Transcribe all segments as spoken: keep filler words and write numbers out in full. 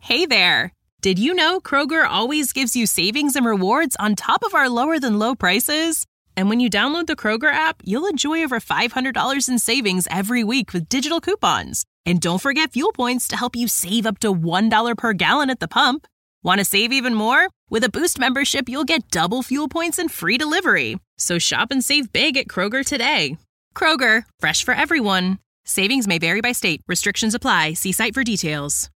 Hey there! Did you know Kroger always gives you savings and rewards on top of our lower-than-low prices? And when you download the Kroger app, you'll enjoy over five hundred dollars in savings every week with digital coupons. And don't forget fuel points to help you save up to one dollar per gallon at the pump. Want to save even more? With a Boost membership, you'll get double fuel points and free delivery. So shop and save big at Kroger today. Kroger, fresh for everyone. Savings may vary by state. Restrictions apply. See site for details.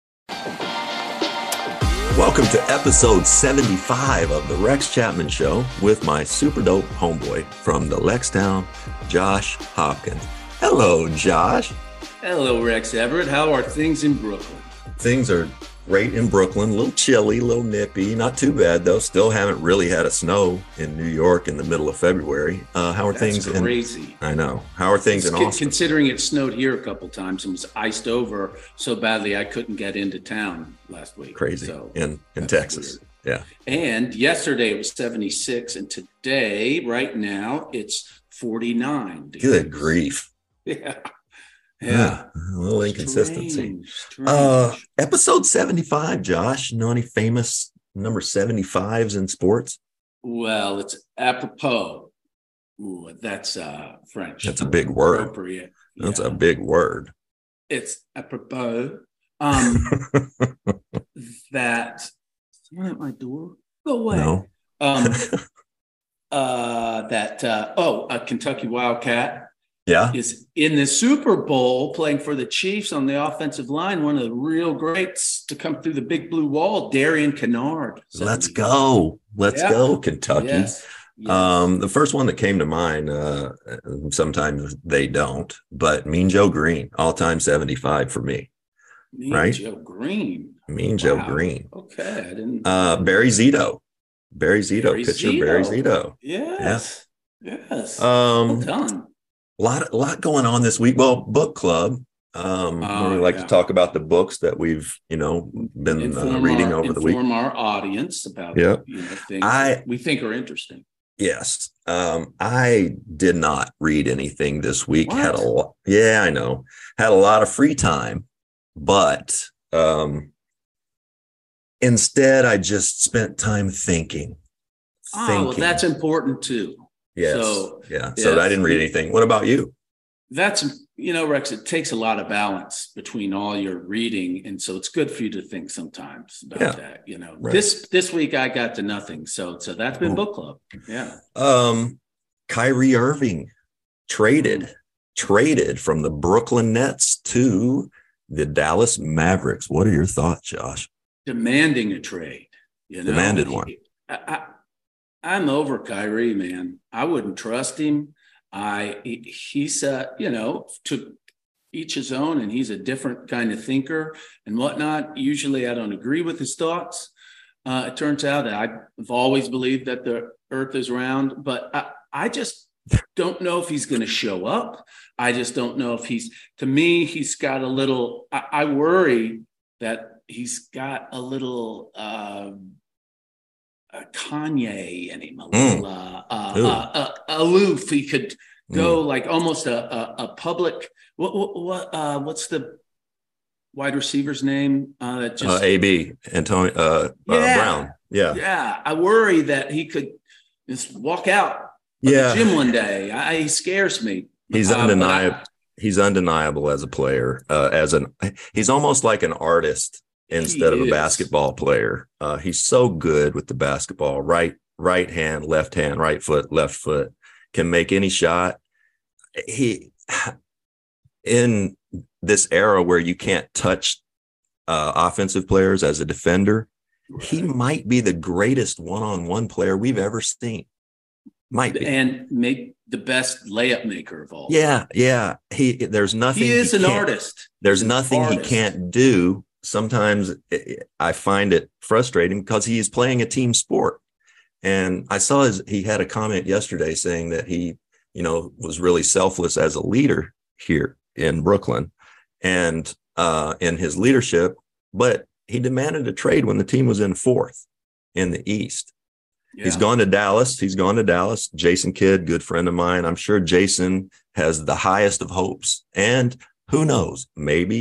Welcome to episode seventy-five of the Rex Chapman Show with my super dope homeboy from the Lextown, Josh Hopkins. Hello, Josh. Hello, Rex Everett. How are things in Brooklyn? Things are great in Brooklyn. A little chilly, a little nippy. Not too bad, though. Still haven't really had a snow in New York in the middle of February. Uh, how are That's things in... crazy. I know. How are things it's, in Austin? Considering it snowed here a couple times and was iced over so badly I couldn't get into town last week. Crazy. So in in Texas. Weird. Yeah. And yesterday it was seventy-six, and today, right now, it's forty-nine degrees. Good grief. Yeah. Yeah, Yeah. a little inconsistency. Strange, strange. Uh, episode seventy-five, Josh. Know any famous number seventy-fives in sports? Well, it's apropos. Ooh, that's uh, French. That's a big word. Appropriate. That's Yeah. a big word. It's apropos. Um, that someone at my door. Go away. No. Um, uh, that uh, oh, a Kentucky Wildcat. Yeah. Is in the Super Bowl playing for the Chiefs on the offensive line. One of the real greats to come through the big blue wall, Darian Kennard. Let's go. Let's Yeah. go, Kentucky. Yes. Yes. Um, the first one that came to mind, uh, sometimes they don't, but Mean Joe Green, all-time seventy-five for me. Mean right? Joe Green. Mean Joe Wow. Green. Okay. I didn't. Uh, Barry Zito. Barry Zito, Barry pitcher Zito. Barry Zito. Yes. Yes. Um, well done. A lot, a lot going on this week. Well, book club. Um, Oh, we like yeah. to talk about the books that we've, you know, been uh, Inform reading our, over the week. Inform our audience about Yeah. you know, things I- that we think are interesting. Yes. Um, I did not read anything this week. What? Had a lot. Yeah, I know. Had a lot of free time, but um, instead, I just spent time thinking. Oh, Thinking. well, that's important too. yes. so, yeah. So yes. I didn't read anything. What about you? That's, you know, Rex, it takes a lot of balance between all your reading. And so it's good for you to think sometimes about Yeah. that. You know, Right. this, this week I got to nothing. So, so that's been Ooh. book club. Yeah. Um, Kyrie Irving traded, traded from the Brooklyn Nets to the Dallas Mavericks. What are your thoughts, Josh? Demanding a trade, you know, Demanded one. I, I, I'm over Kyrie, man. I wouldn't trust him. I, he, he's, uh, you know, to each his own, and he's a different kind of thinker and whatnot. Usually I don't agree with his thoughts. Uh, it turns out that I've always believed that the earth is round, but I, I just don't know if he's going to show up. I just don't know if he's, to me, he's got a little, I, I worry that he's got a little, um, uh, Kanye in him, a little uh, uh, uh, uh, aloof. He could go mm. like almost a, a, a public. What what, what uh, what's the wide receiver's name? Uh, that just uh, A B Antonio uh, yeah. uh, Brown. Yeah, yeah. I worry that he could just walk out of yeah. the gym one day. I, he scares me. He's uh, undeniable. I, he's undeniable as a player. Uh, as an he's almost like an artist instead of a basketball player. Uh, he's so good with the basketball, right, right hand, left hand, right foot, left foot, can make any shot. He, in this era where you can't touch uh, offensive players as a defender, right. he might be the greatest one-on-one player we've ever seen. Might be. And make the best layup maker of all. Yeah. Yeah. He, there's nothing. He is he an artist. There's He's nothing he artist. can't do. Sometimes I find it frustrating because he's playing a team sport. And I saw his, he had a comment yesterday saying that he, you know, was really selfless as a leader here in Brooklyn and uh, in his leadership, but he demanded a trade when the team was in fourth in the East. Yeah. He's gone to Dallas. He's gone to Dallas. Jason Kidd, good friend of mine. I'm sure Jason has the highest of hopes. And who knows, maybe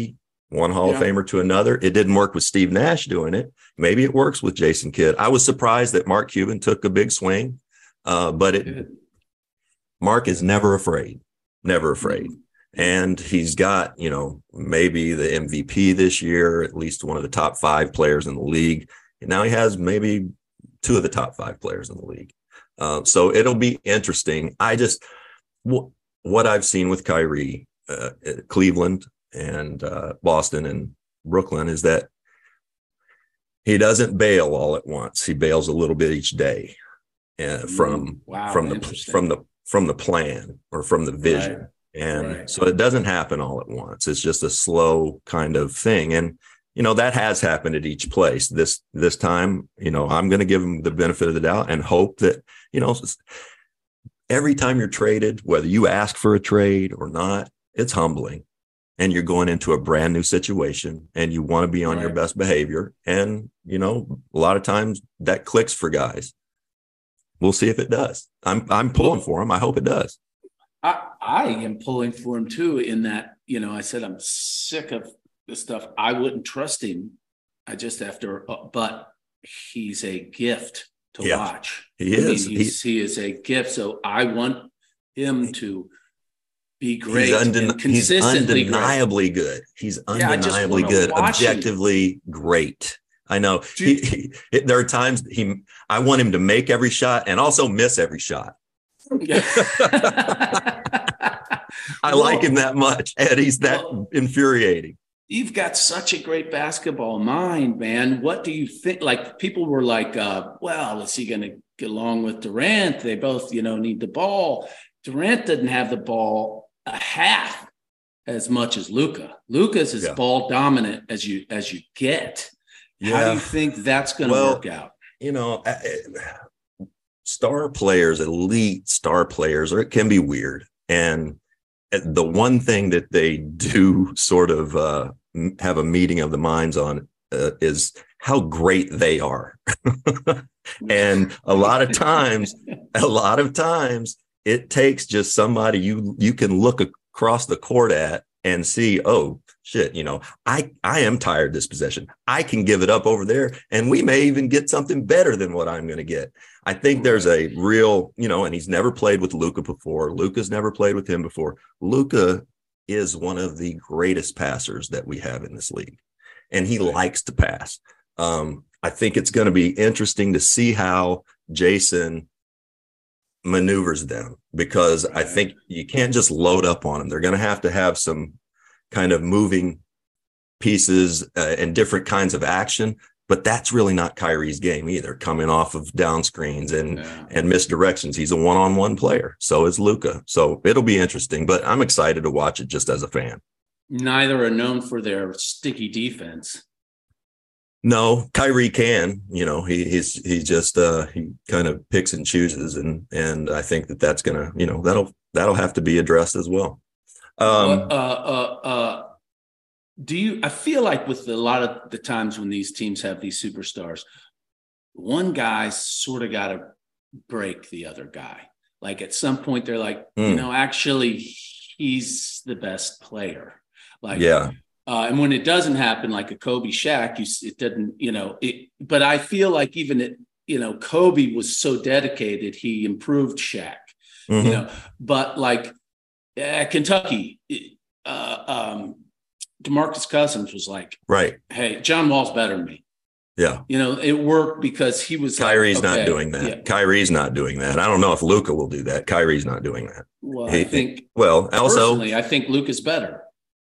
one Hall Yeah. of Famer to another. It didn't work with Steve Nash doing it. Maybe it works with Jason Kidd. I was surprised that Mark Cuban took a big swing, uh, but it, Good. Mark is never afraid, never afraid. Mm-hmm. And he's got, you know, maybe the M V P this year, at least one of the top five players in the league. And now he has maybe two of the top five players in the league. Uh, so it'll be interesting. I just, w- what I've seen with Kyrie, uh, Cleveland and uh, Boston and Brooklyn is that he doesn't bail all at once. He bails a little bit each day uh, from, wow, from the, from the, from the plan or from the vision. Right. And Right. so it doesn't happen all at once. It's just a slow kind of thing. And, you know, that has happened at each place. This, this time, you know, I'm going to give him the benefit of the doubt and hope that, you know, every time you're traded, whether you ask for a trade or not, it's humbling. And you're going into a brand new situation and you want to be on Right. your best behavior. And, you know, a lot of times that clicks for guys. We'll see if it does. I'm, I'm pulling for him. I hope it does. I, I am pulling for him too, in that, you know, I said, I'm sick of this stuff. I wouldn't trust him. I just after, uh, but he's a gift to Yeah, watch. he I mean, is. he's, he is a gift. So I want him to be great. He's, undeni- and consistently he's undeniably good. He's Yeah, I just undeniably wanna good, watch him. objectively great. I know. Do He, you- he, there are times he, I want him to make every shot and also miss every shot. great. I like him that much, and he's that Well, infuriating. You've got such a great basketball mind, man. What do you think? Like, people were like, uh, well, is he going to get along with Durant? They both, you know, need the ball. Durant didn't have the ball a half as much as Luka. Luka's as Yeah. ball dominant as you as you get. How Yeah. do you think that's going to Well, work out? You know, I- I- star players, elite star players, or it can be weird. And the one thing that they do sort of uh, have a meeting of the minds on uh, is how great they are. And a lot of times, a lot of times it takes just somebody you, you can look across the court at and see, oh shit, you know, I, I am tired of this possession. I can give it up over there and we may even get something better than what I'm going to get. I think there's a real, you know, and he's never played with Luka before. Luka's never played with him before. Luka is one of the greatest passers that we have in this league, and he likes to pass. Um, I think it's going to be interesting to see how Jason maneuvers them, because I think you can't just load up on them. They're going to have to have some kind of moving pieces uh, and different kinds of action. But that's really not Kyrie's game either, coming off of down screens and, Yeah. and misdirections. He's a one-on-one player. So is Luka. So it'll be interesting, but I'm excited to watch it just as a fan. Neither are known for their sticky defense. No, Kyrie can, you know, he, he's, he just, uh, he kind of picks and chooses. And, and I think that that's going to, you know, that'll, that'll have to be addressed as well. Um, uh, uh, uh, do you, I feel like with a lot of the times when these teams have these superstars, one guy sort of got to break the other guy. Like at some point they're like, Mm. you know, actually he's the best player. Like, yeah, uh, and when it doesn't happen, like a Kobe Shaq, you, s- it didn't, you know, it, but I feel like even it, you know, Kobe was so dedicated, he improved Shaq, mhm. you know, but like at Kentucky, it, uh, um, DeMarcus Cousins was like, Right. hey, John Wall's better than me. Yeah. You know, it worked because he was Kyrie's like, okay, not doing that. yeah. Kyrie's not doing that. I don't know if Luka will do that. Kyrie's not doing that. Well, He- I think Well, also personally, I think Luke is better.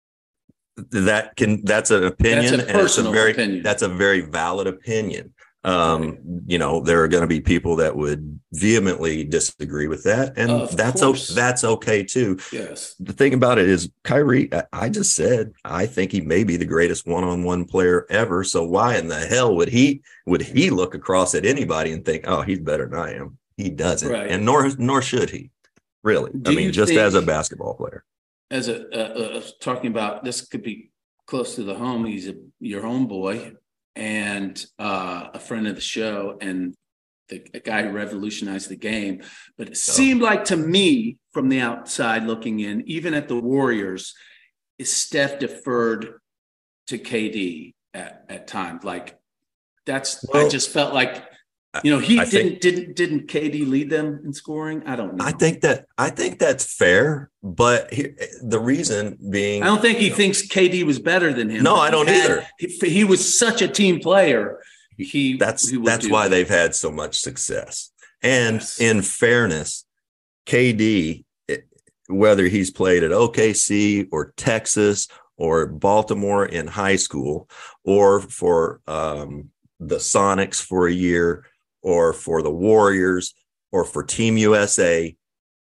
that can, that's an opinion. That's a and it's personal very, opinion. That's a very valid opinion. Um, Right. you know, there are going to be people that would vehemently disagree with that. And Of that's, course. o- that's okay too. Yes. The thing about it is Kyrie, I- I just said, I think he may be the greatest one-on-one player ever. So why in the hell would he, would he look across at anybody and think, oh, he's better than I am? He doesn't. Right. And nor, nor should he really. Do I mean, you just think- as a basketball player. As a uh, uh, talking about this could be close to the home. He's a, your homeboy and uh, a friend of the show, and the a guy who revolutionized the game. But it seemed like to me, from the outside looking in, even at the Warriors, is Steph deferred to K D at, at times. Like that's, well, I just felt like, you know, he I didn't, think, didn't, didn't K D lead them in scoring? I don't know. I think that, I think that's fair, but he, the reason being, I don't think he you know, thinks K D was better than him. No, I don't had, either. He, he was such a team player. He that's, he that's why that. they've had so much success. And yes. in fairness, K D, whether he's played at O K C or Texas or Baltimore in high school, or for um, the Sonics for a year, or for the Warriors, or for Team U S A,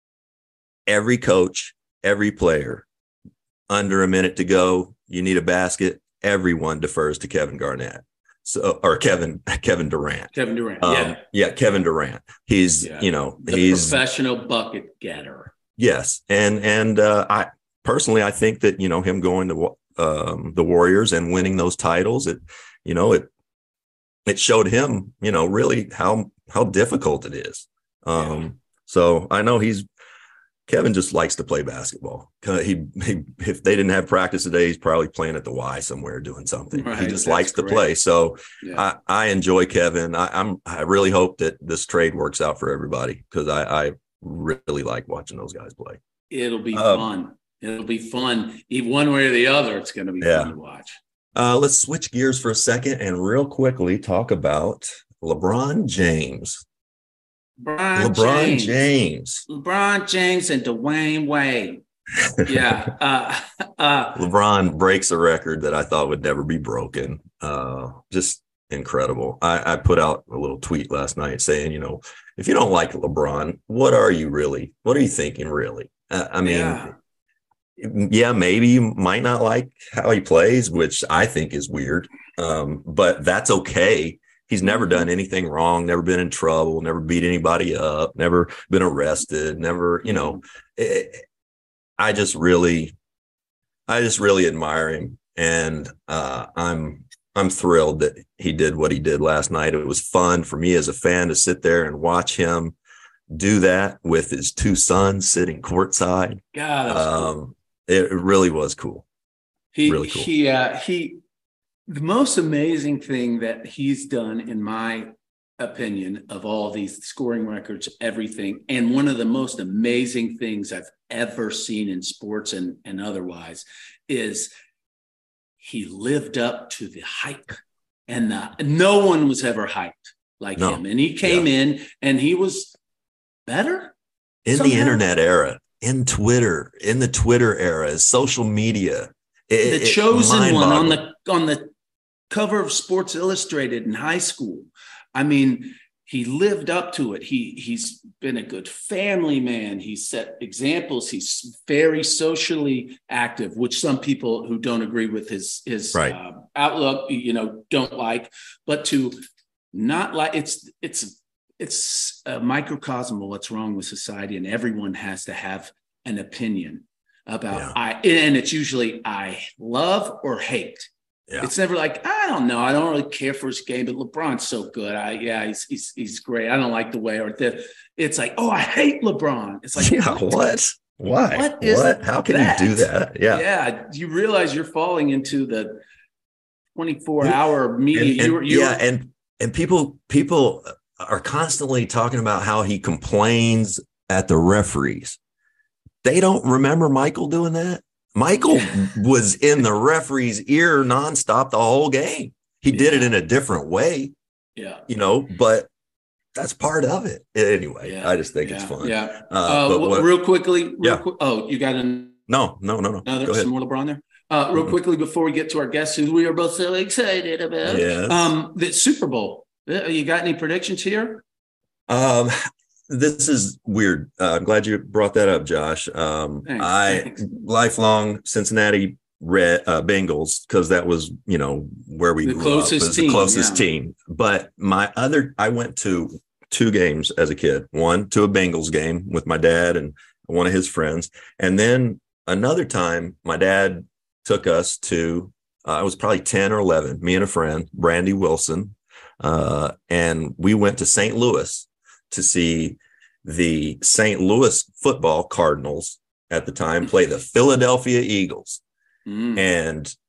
every coach, every player, under a minute to go, you need a basket, everyone defers to Kevin Garnett. So, or Kevin, Kevin Durant. Kevin Durant, um, yeah. Yeah, Kevin Durant. He's, yeah. you know, the he's professional bucket getter. Yes. And, and uh, I personally, I think that, you know, him going to um, the Warriors and winning those titles, it, you know, it, it showed him, you know, really how, how difficult it is. Um, yeah. So I know he's, Kevin just likes to play basketball. He, he, if they didn't have practice today, he's probably playing at the Y somewhere doing something. Right, he just likes correct. to play. So yeah. I, I enjoy Kevin. I, I'm, I really hope that this trade works out for everybody, because I, I really like watching those guys play. It'll be um, fun. It'll be fun. Even one way or the other, it's going to be yeah. fun to watch. Uh, let's switch gears for a second and real quickly talk about LeBron James. LeBron, LeBron James. James. LeBron James and Dwayne Wade. Yeah. uh, uh, LeBron breaks a record that I thought would never be broken. Uh, just incredible. I, I put out a little tweet last night saying, you know, if you don't like LeBron, what are you really? What are you thinking, really? Uh, I mean, yeah. yeah, maybe you might not like how he plays, which I think is weird, um, but that's okay. He's never done anything wrong, never been in trouble, never beat anybody up, never been arrested, never, you know, it, I just really, I just really admire him. And uh, I'm, I'm thrilled that he did what he did last night. It was fun for me as a fan to sit there and watch him do that with his two sons sitting courtside. God, that was um, cool. It really was cool. He, really cool. He, uh, he, the most amazing thing that he's done, in my opinion, of all these scoring records, everything, and one of the most amazing things I've ever seen in sports and, and otherwise, is he lived up to the hype. And the, no one was ever hyped like no. him. And he came yeah. in and he was better. In somehow. The internet era, in Twitter, in the Twitter era, social media. It, the chosen one on the on the cover of Sports Illustrated in high school. I mean, he lived up to it. He he's been a good family man. He set examples. He's very socially active, which some people who don't agree with his his right. uh, outlook, you know, don't like. But to not like it's it's it's a microcosm of what's wrong with society, and everyone has to have an opinion about yeah. I and it's usually I love or hate. Yeah. It's never like, I don't know, I don't really care for his game, but LeBron's so good. I yeah, he's he's he's great. I don't like the way or the it's like, oh, I hate LeBron. It's like, yeah, what? what? Why? What? Is what? How can that? you do that? Yeah. Yeah. You realize you're falling into the twenty-four hour media. And, and, you were, you yeah, were, and and people people are constantly talking about how he complains at the referees. They don't remember Michael doing that. Michael was in the referee's ear nonstop the whole game. He did yeah. it in a different way. Yeah. You know, but that's part of it. Anyway, yeah. I just think yeah. it's fun. Yeah. Uh, uh, but w- what, real quickly. Real yeah. Qu- oh, you got an- No, no, no, no. Another, Go ahead. some more LeBron there. Uh, real mm-hmm. quickly, before we get to our guests, who we are both so excited about. Yes. Um, the Super Bowl. You got any predictions here? Um, This is weird. Uh, I'm glad you brought that up, Josh. Um, thanks, I thanks. lifelong Cincinnati Red uh, Bengals, because that was, you know, where we the grew closest up. It was team, the closest yeah. team. But my other, I went to two games as a kid. One to a Bengals game with my dad and one of his friends, and then another time my dad took us to. Uh, I was probably ten or eleven. Me and a friend, Brandy Wilson, uh, and we went to Saint Louis to see the Saint Louis football Cardinals at the time play the Philadelphia Eagles. Mm. And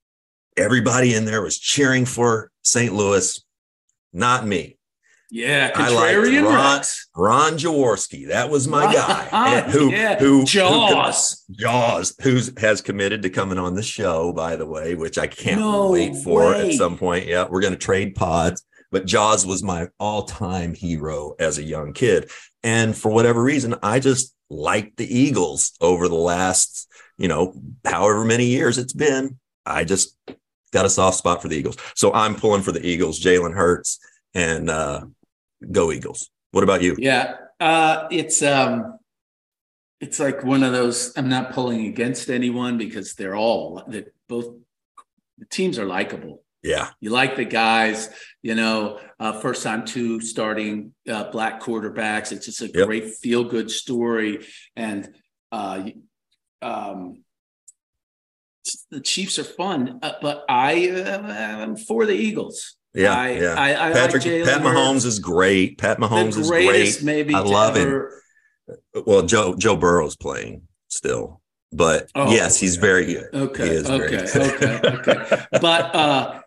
everybody in there was cheering for Saint Louis. Not me. Yeah, I liked Ron, Rex. Ron Jaworski. That was my guy. And who, yeah. who, Jaws. Who, Jaws, who has committed to coming on the show, by the way, which I can't no wait for way. at some point. Yeah, we're going to trade pods. But Jaws was my all-time hero as a young kid. And for whatever reason, I just liked the Eagles over the last, you know, however many years it's been. I just got a soft spot for the Eagles. So I'm pulling for the Eagles, Jalen Hurts, and uh, go Eagles. What about you? Yeah, uh, it's um, it's like one of those. I'm not pulling against anyone because they're all that both the teams are likable. Yeah, you like the guys. You know, uh, first time two starting uh, black quarterbacks. It's just a yep. great feel good story, and uh, um, the Chiefs are fun. Uh, but I uh, am for the Eagles. Yeah, I, yeah. I, I Patrick, like Pat Mahomes is great. Pat Mahomes is great. Maybe I love ever. him. Well, Joe Joe Burrow's playing still, but oh, yes, he's very good. Okay, he is okay, very good. okay, okay. But uh,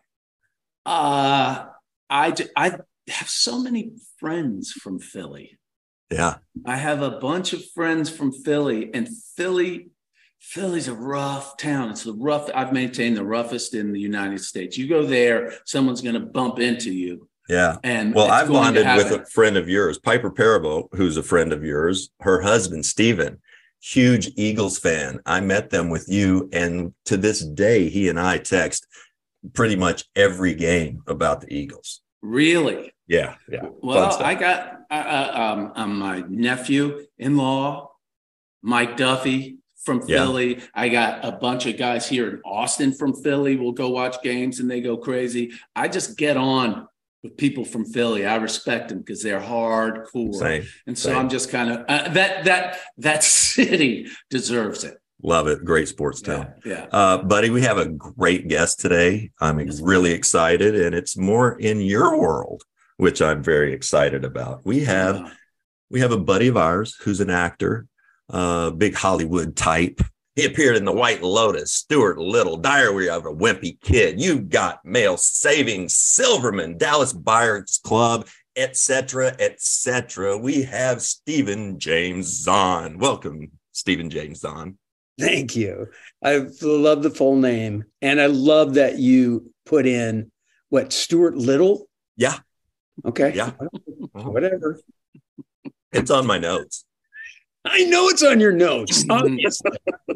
uh, I I have so many friends from Philly. Yeah, I have a bunch of friends from Philly, and Philly. Philly's a rough town. It's the rough. I've maintained the roughest in the United States. You go there, someone's going to bump into you. Yeah. And well, I've bonded with happen. a friend of yours, Piper Parabo, who's a friend of yours. Her husband, Steven, huge Eagles fan. I met them with you. And to this day, he and I text pretty much every game about the Eagles. Really? Yeah. Yeah. Well, I got uh, um, um, my nephew-in-law, Mike Duffy, from Philly. Yeah. I got a bunch of guys here in Austin from Philly. We'll go watch games and they go crazy. I just get on with people from Philly. I respect them because they're hardcore. Same, and so same. I'm just kind of uh, that that that city deserves it. Love it. Great sports town. Yeah. yeah. Uh, buddy, we have a great guest today. I'm really excited, and it's more in your world, which I'm very excited about. We have yeah. we have a buddy of ours who's an actor. Uh, big Hollywood type. He appeared in The White Lotus, Stuart Little, Diary of a Wimpy Kid, You Got Mail, Saving Silverman, Dallas Buyers Club, et cetera, et cetera. We have Stephen James Zahn. Welcome, Stephen James Zahn. Thank you. I love the full name, and I love that you put in what Stuart Little. Yeah. Okay. Yeah. Whatever. It's on my notes. I know it's on your notes. Obviously.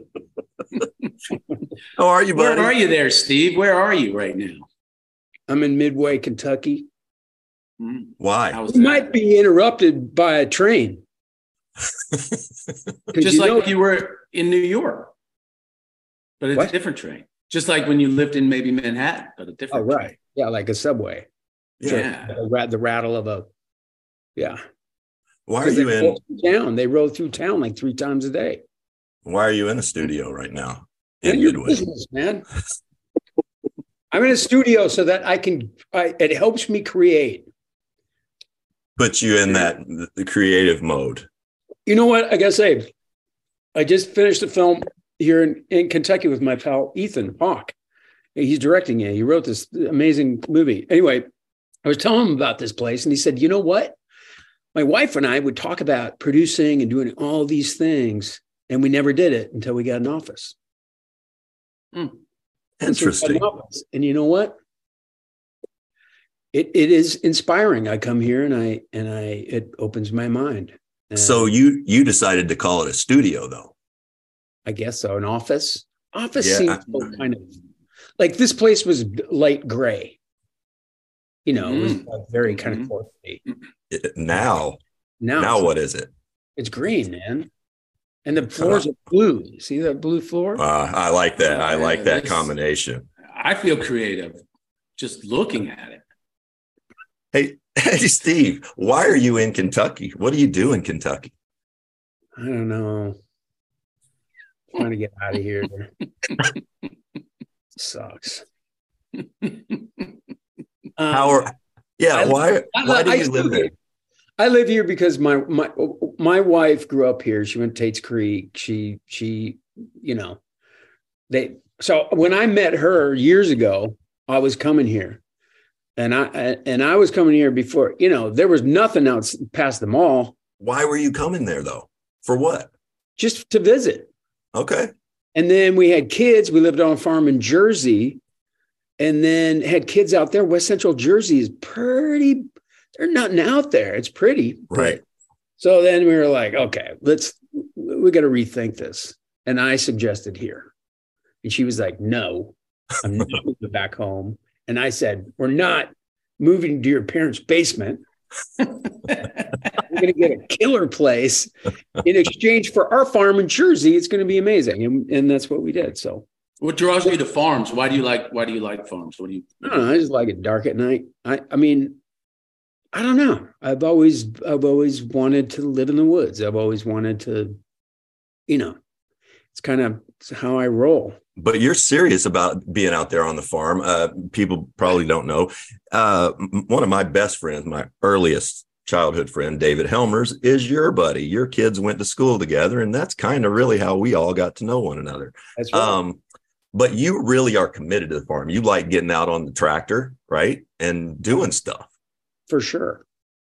How are you, buddy? Where are you there, Steve? Where are you right now? I'm in Midway, Kentucky. Why? You might be interrupted by a train. Just you like know, you were in New York, but it's what? a different train. Just like when you lived in maybe Manhattan, but a different oh, right. train. Yeah, like a subway. Yeah. The, the rattle of a, yeah. Why are you in town? They roll through town like three times a day. Why are you in a studio right now? In your business, man. I'm in a studio so that I can. I, it helps me create. Put you in that the creative mode. You know what? I gotta say, I just finished a film here in, in Kentucky with my pal Ethan Hawke. He's directing it. He wrote this amazing movie. Anyway, I was telling him about this place, and he said, "You know what? My wife and I would talk about producing and doing all these things, and we never did it until we got an office." Hmm. Interesting. And, so office. And you know what? It it is inspiring. I come here and I and I it opens my mind. And so you you decided to call it a studio, though. I guess so. An office. Office yeah, seems I, so kind of like this place was light gray. You know, mm. it was like very kind mm-hmm. of corporate. Now, now, now what is it? It's green, man. And the floors uh, are blue. You see that blue floor? Uh, I like that. I like that this, combination. I feel creative just looking at it. Hey, hey, Steve, why are you in Kentucky? What do you do in Kentucky? I don't know. I'm trying to get out of here. Sucks. How are, yeah, I, why, I, why do I, you I live there? I live here because my my my wife grew up here. She went to Tate's Creek. She she, you know, they so when I met her years ago, I was coming here. And I and I was coming here before, you know, there was nothing else past the mall. Why were you coming there, though? For what? Just to visit. Okay. And then we had kids. We lived on a farm in Jersey and then had kids out there. West Central Jersey is pretty, there's nothing out there. It's pretty. Right. So then we were like, okay, let's, we got to rethink this. And I suggested here. And she was like, no, I'm not moving back home. And I said, we're not moving to your parents' basement. We're going to get a killer place in exchange for our farm in Jersey. It's going to be amazing. And, and that's what we did. So what draws you to farms? Why do you like, why do you like farms? What do you, I don't know. I just like it dark at night. I, I mean, I don't know. I've always, I've always wanted to live in the woods. I've always wanted to, you know, it's kind of how I roll. But you're serious about being out there on the farm. Uh, people probably don't know. Uh, one of my best friends, my earliest childhood friend, David Helmers, is your buddy. Your kids went to school together, and that's kind of really how we all got to know one another. That's right. Um, but you really are committed to the farm. You like getting out on the tractor, right, and doing stuff. For sure.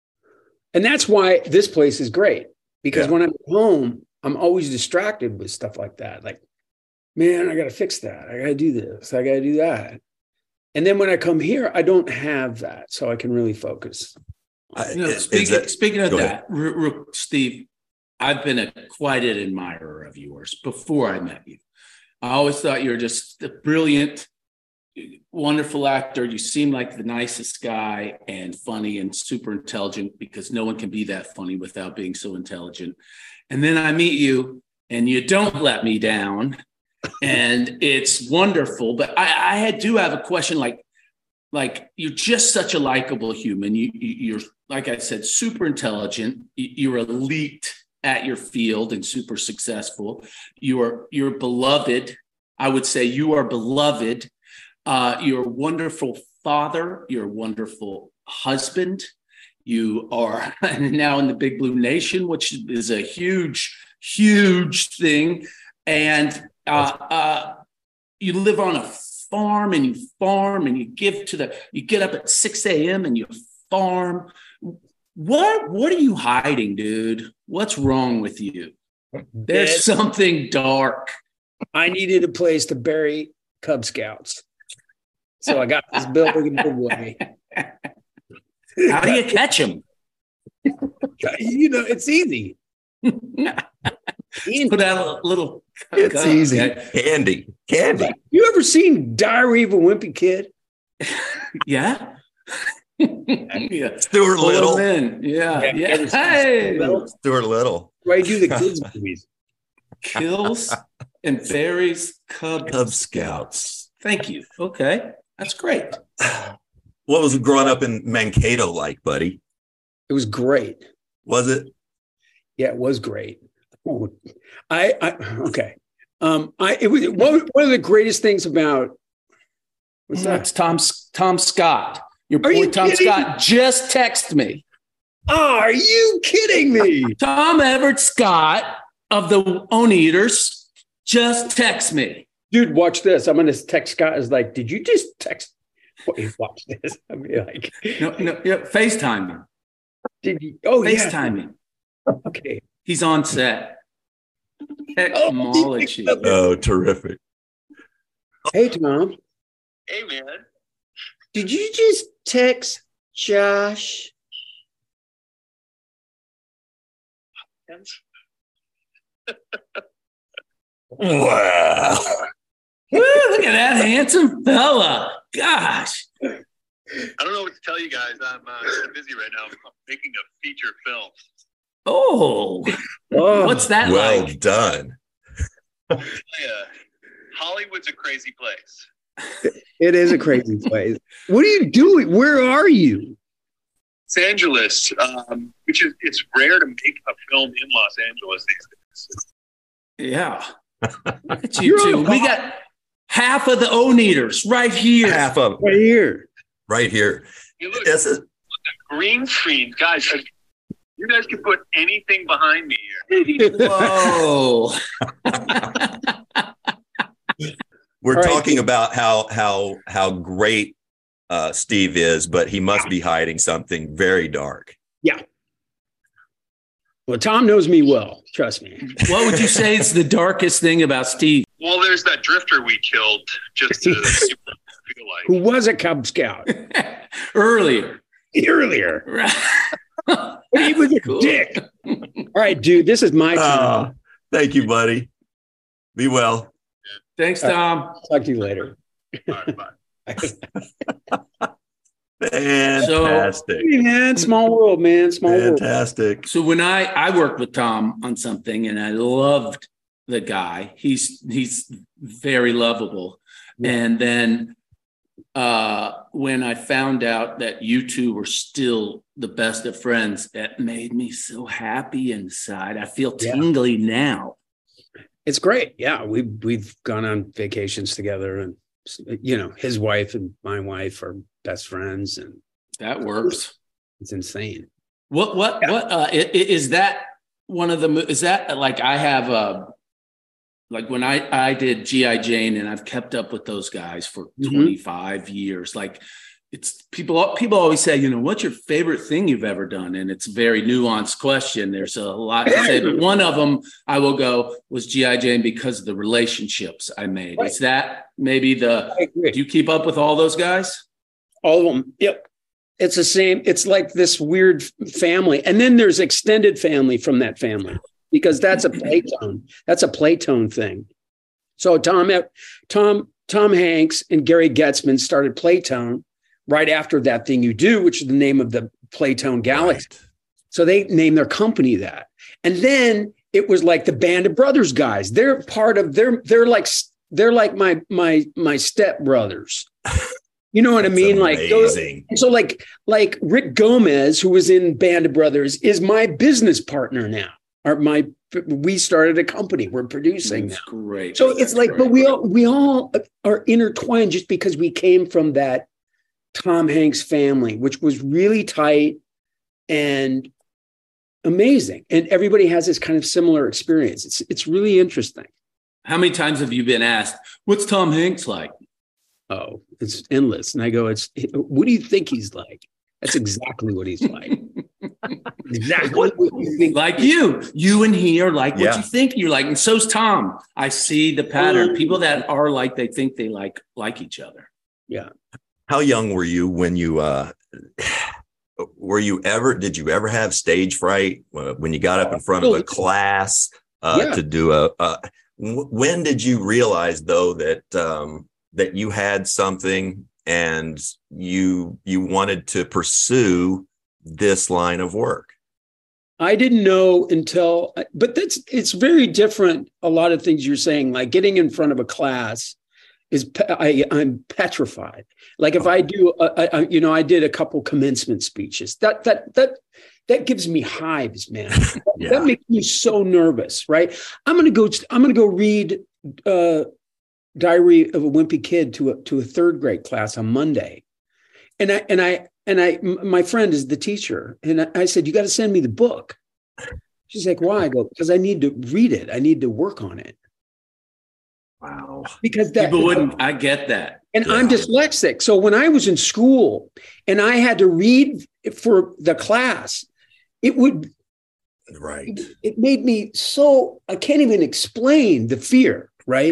And that's why this place is great. Because Yeah. when I'm at home, I'm always distracted with stuff like that. Like, man, I got to fix that. I got to do this. I got to do that. And then when I come here, I don't have that. So I can really focus. I- you know, is speaking, that- speaking of go that, R- R- Steve, I've been a quite an admirer of yours before I met you. I always thought you were just a brilliant, wonderful actor. You seem like the nicest guy and funny and super intelligent, because no one can be that funny without being so intelligent. And then I meet you and you don't let me down. And it's wonderful. But I, I do have a question. Like, like you're just such a likable human. You, you, you're, like I said, super intelligent. You're elite at your field and super successful. You are, you're beloved. I would say you are beloved. Uh, you're a wonderful father. You're a wonderful husband. You are now in the Big Blue Nation, which is a huge, huge thing. And uh, uh, you live on a farm and you farm and you give to the, you get up at six a.m. and you farm. What, what are you hiding, dude? What's wrong with you? There's Dead. something dark. I needed a place to bury Cub Scouts. So I got this building in Midway. How do you catch them? You know, it's easy. Put out a little. It's easy. Okay. Candy. Candy. You ever seen Diary of a Wimpy Kid? Yeah. Yeah. Stuart Pull Little. them in. Yeah. Yeah, Yeah. ever seen Hey. Stuart Little? Stuart Little. Right, do the kids movies. Kills and buries Cub. Cub Scouts. Thank you. Okay. That's great. What was growing up in Mankato like, buddy? It was great. Was it? Yeah, it was great. Oh, I, I okay. Um, I it was one, one of the greatest things about what's That's that? Tom Tom Scott. Your Are boy you Tom kidding? Scott just texted me. Oh, are you kidding me? Tom Everett Scott of the Own Eaters just text me. Dude, watch this. I'm gonna text Scott is like, did you just text? Wait, watch this. I'll be like, No, no, yeah, FaceTime me. did you oh yeah. FaceTime me. Okay. He's on set. Technology. Oh, terrific. Hey Tom. Hey, man. Did you just text Josh? Wow. Woo, look at that handsome fella. Gosh. I don't know what to tell you guys. I'm uh, kind of busy right now. I'm making a feature film. Oh, Oh, what's that Well like? done. Yeah. Hollywood's a crazy place. it is a crazy place. What are you doing? Where are you? Los Angeles, um, which is it's rare to make a film in Los Angeles these days. Yeah. Look at you You're two. on a We got half of the Own Eaters right here. Half of them Right here. right here. You look, This is green screen, guys. uh, You guys can put anything behind me here. Whoa. We're All talking right. about how how how great uh, Steve is, but he must be hiding something very dark. Yeah. Well, Tom knows me well. Trust me. What would you say is the darkest thing about Steve? Well, there's that drifter we killed just to feel like. Who was a Cub Scout Earlier. earlier. Right. He was a Cool. dick. All right, dude, this is my turn. Oh, thank you, buddy. Be well. Thanks, Tom. Talk to you later. All right, bye. Fantastic. Hey, man, small world, man. Small world. Fantastic. So when I I worked with Tom on something, and I loved the guy. He's he's very lovable. Yeah. And then uh, when I found out that you two were still the best of friends, that made me so happy inside. I feel Yeah. tingly now. It's great. Yeah, we we've gone on vacations together, and you know, his wife and my wife are best friends, and That works. it's insane. What what Yeah. what uh, i- i- is that? One of the mo- is that like I have a like when I I did G I. Jane, and I've kept up with those guys for Mhm. twenty-five years. Like it's people people always say, you know, what's your favorite thing you've ever done? And it's a very nuanced question. There's a lot to say, but one of them I will go was G I. Jane because of the relationships I made. Right. Is that maybe the? I agree. Do you keep up with all those guys? All of them. Yep. It's the same. It's like this weird family. And then there's extended family from that family, because that's a Playtone. That's a Playtone thing. So Tom, Tom, Tom Hanks and Gary Getzman started Playtone right after That Thing You Do, which is the name of the Playtone Galaxy. Right. So they named their company that. And then it was like the Band of Brothers guys. They're part of, they're, they're like, they're like my, my, my step brothers. You know what I That's mean? Like, those, amazing. and so like, like Rick Gomez, who was in Band of Brothers, is my business partner now. Or my, we started a company. We're producing now. That's great. So it's That's like, great. but we all, we all are intertwined just because we came from that Tom Hanks family, which was really tight and amazing. And everybody has this kind of similar experience. It's, it's really interesting. How many times have you been asked, what's Tom Hanks like? Oh, it's endless. And I go, it's, what do you think he's like? That's exactly what he's like. Exactly what you think. Like you, you and he are like what Yeah. you think you're like. And so's Tom. I see the pattern. People that are like, they think they like, like each other. Yeah. How young were you when you uh were you ever did you ever have stage fright uh, when you got up in front of a class uh Yeah. to do a uh w- when did you realize though that um that you had something and you you wanted to pursue this line of work? I didn't know until, but that's, it's very different. A lot of things you're saying, like getting in front of a class is, pe- I, I'm petrified. Like if I do, a, a, you know, I did a couple commencement speeches that, that, that, that gives me hives, man. Yeah. That makes me so nervous, right? I'm going to go, I'm going to go read uh Diary of a Wimpy Kid to a, to a third grade class on Monday. And I, and I, and I, m- my friend is the teacher. And I, I said, you got to send me the book. She's like, why? I go, because I need to read it. I need to work on it. Wow. Because that, People wouldn't, I get that. and Yeah. I'm dyslexic. So when I was in school and I had to read for the class, it would, Right. it made me so, I can't even explain the fear, right?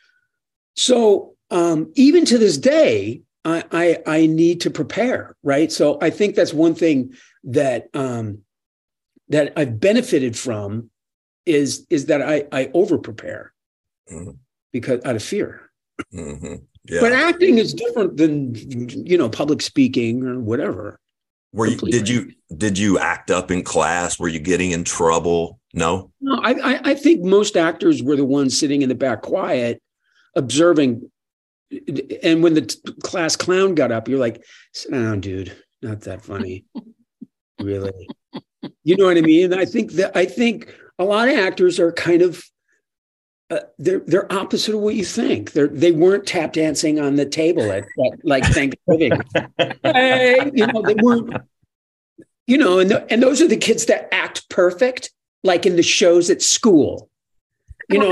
So um, even to this day, I, I I need to prepare, right? So I think that's one thing that um, that I've benefited from is is that I I over prepare Mhm. because out of fear. Mhm. Yeah. But acting is different than, you know, public speaking or whatever. Were you, did you did you act up in class? Were you getting in trouble? No. No, I, I I think most actors were the ones sitting in the back, quiet, observing. And when the t- class clown got up, you're like, sit down, dude. Not that funny. Really. You know what I mean? And I think that I think a lot of actors are kind of uh, they're they're opposite of what you think. They're they weren't tap dancing on the table at, at like Thanksgiving. Hey, you know, they weren't, you know, and the, and those are the kids that act perfect, like in the shows at school. You know,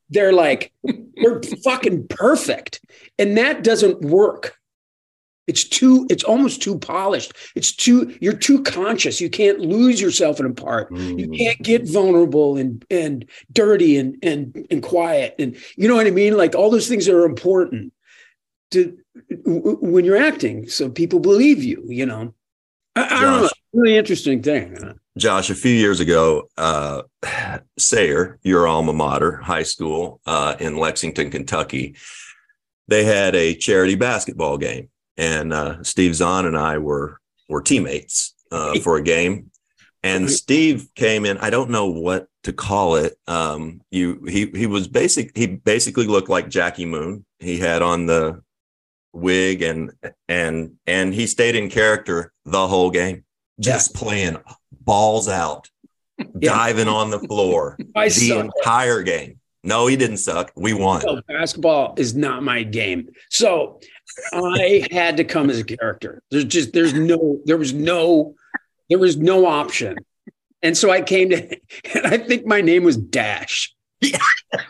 they're like, they're fucking perfect. And that doesn't work. It's too, it's almost too polished. It's too, you're too conscious. You can't lose yourself in a part. Mm. You can't get vulnerable and, and dirty and, and, and quiet. And you know what I mean? Like all those things are important to when you're acting. So people believe you, you know, I, I don't know. Really interesting thing. Josh, a few years ago, uh, Sayre, your alma mater, high school uh, in Lexington, Kentucky, they had a charity basketball game. And uh, Steve Zahn and I were were teammates uh, for a game, and Steve came in. I don't know what to call it. Um, you he he was basic. He basically looked like Jackie Moon. He had on the wig and and and he stayed in character the whole game, just yeah. playing balls out, yeah. diving on the floor I the suck. entire game. No, he didn't suck. We won. So basketball is not my game. So I had to come as a character. There's just, there's no, there was no, there was no option. And so I came to, and I think my name was Dash. Yeah.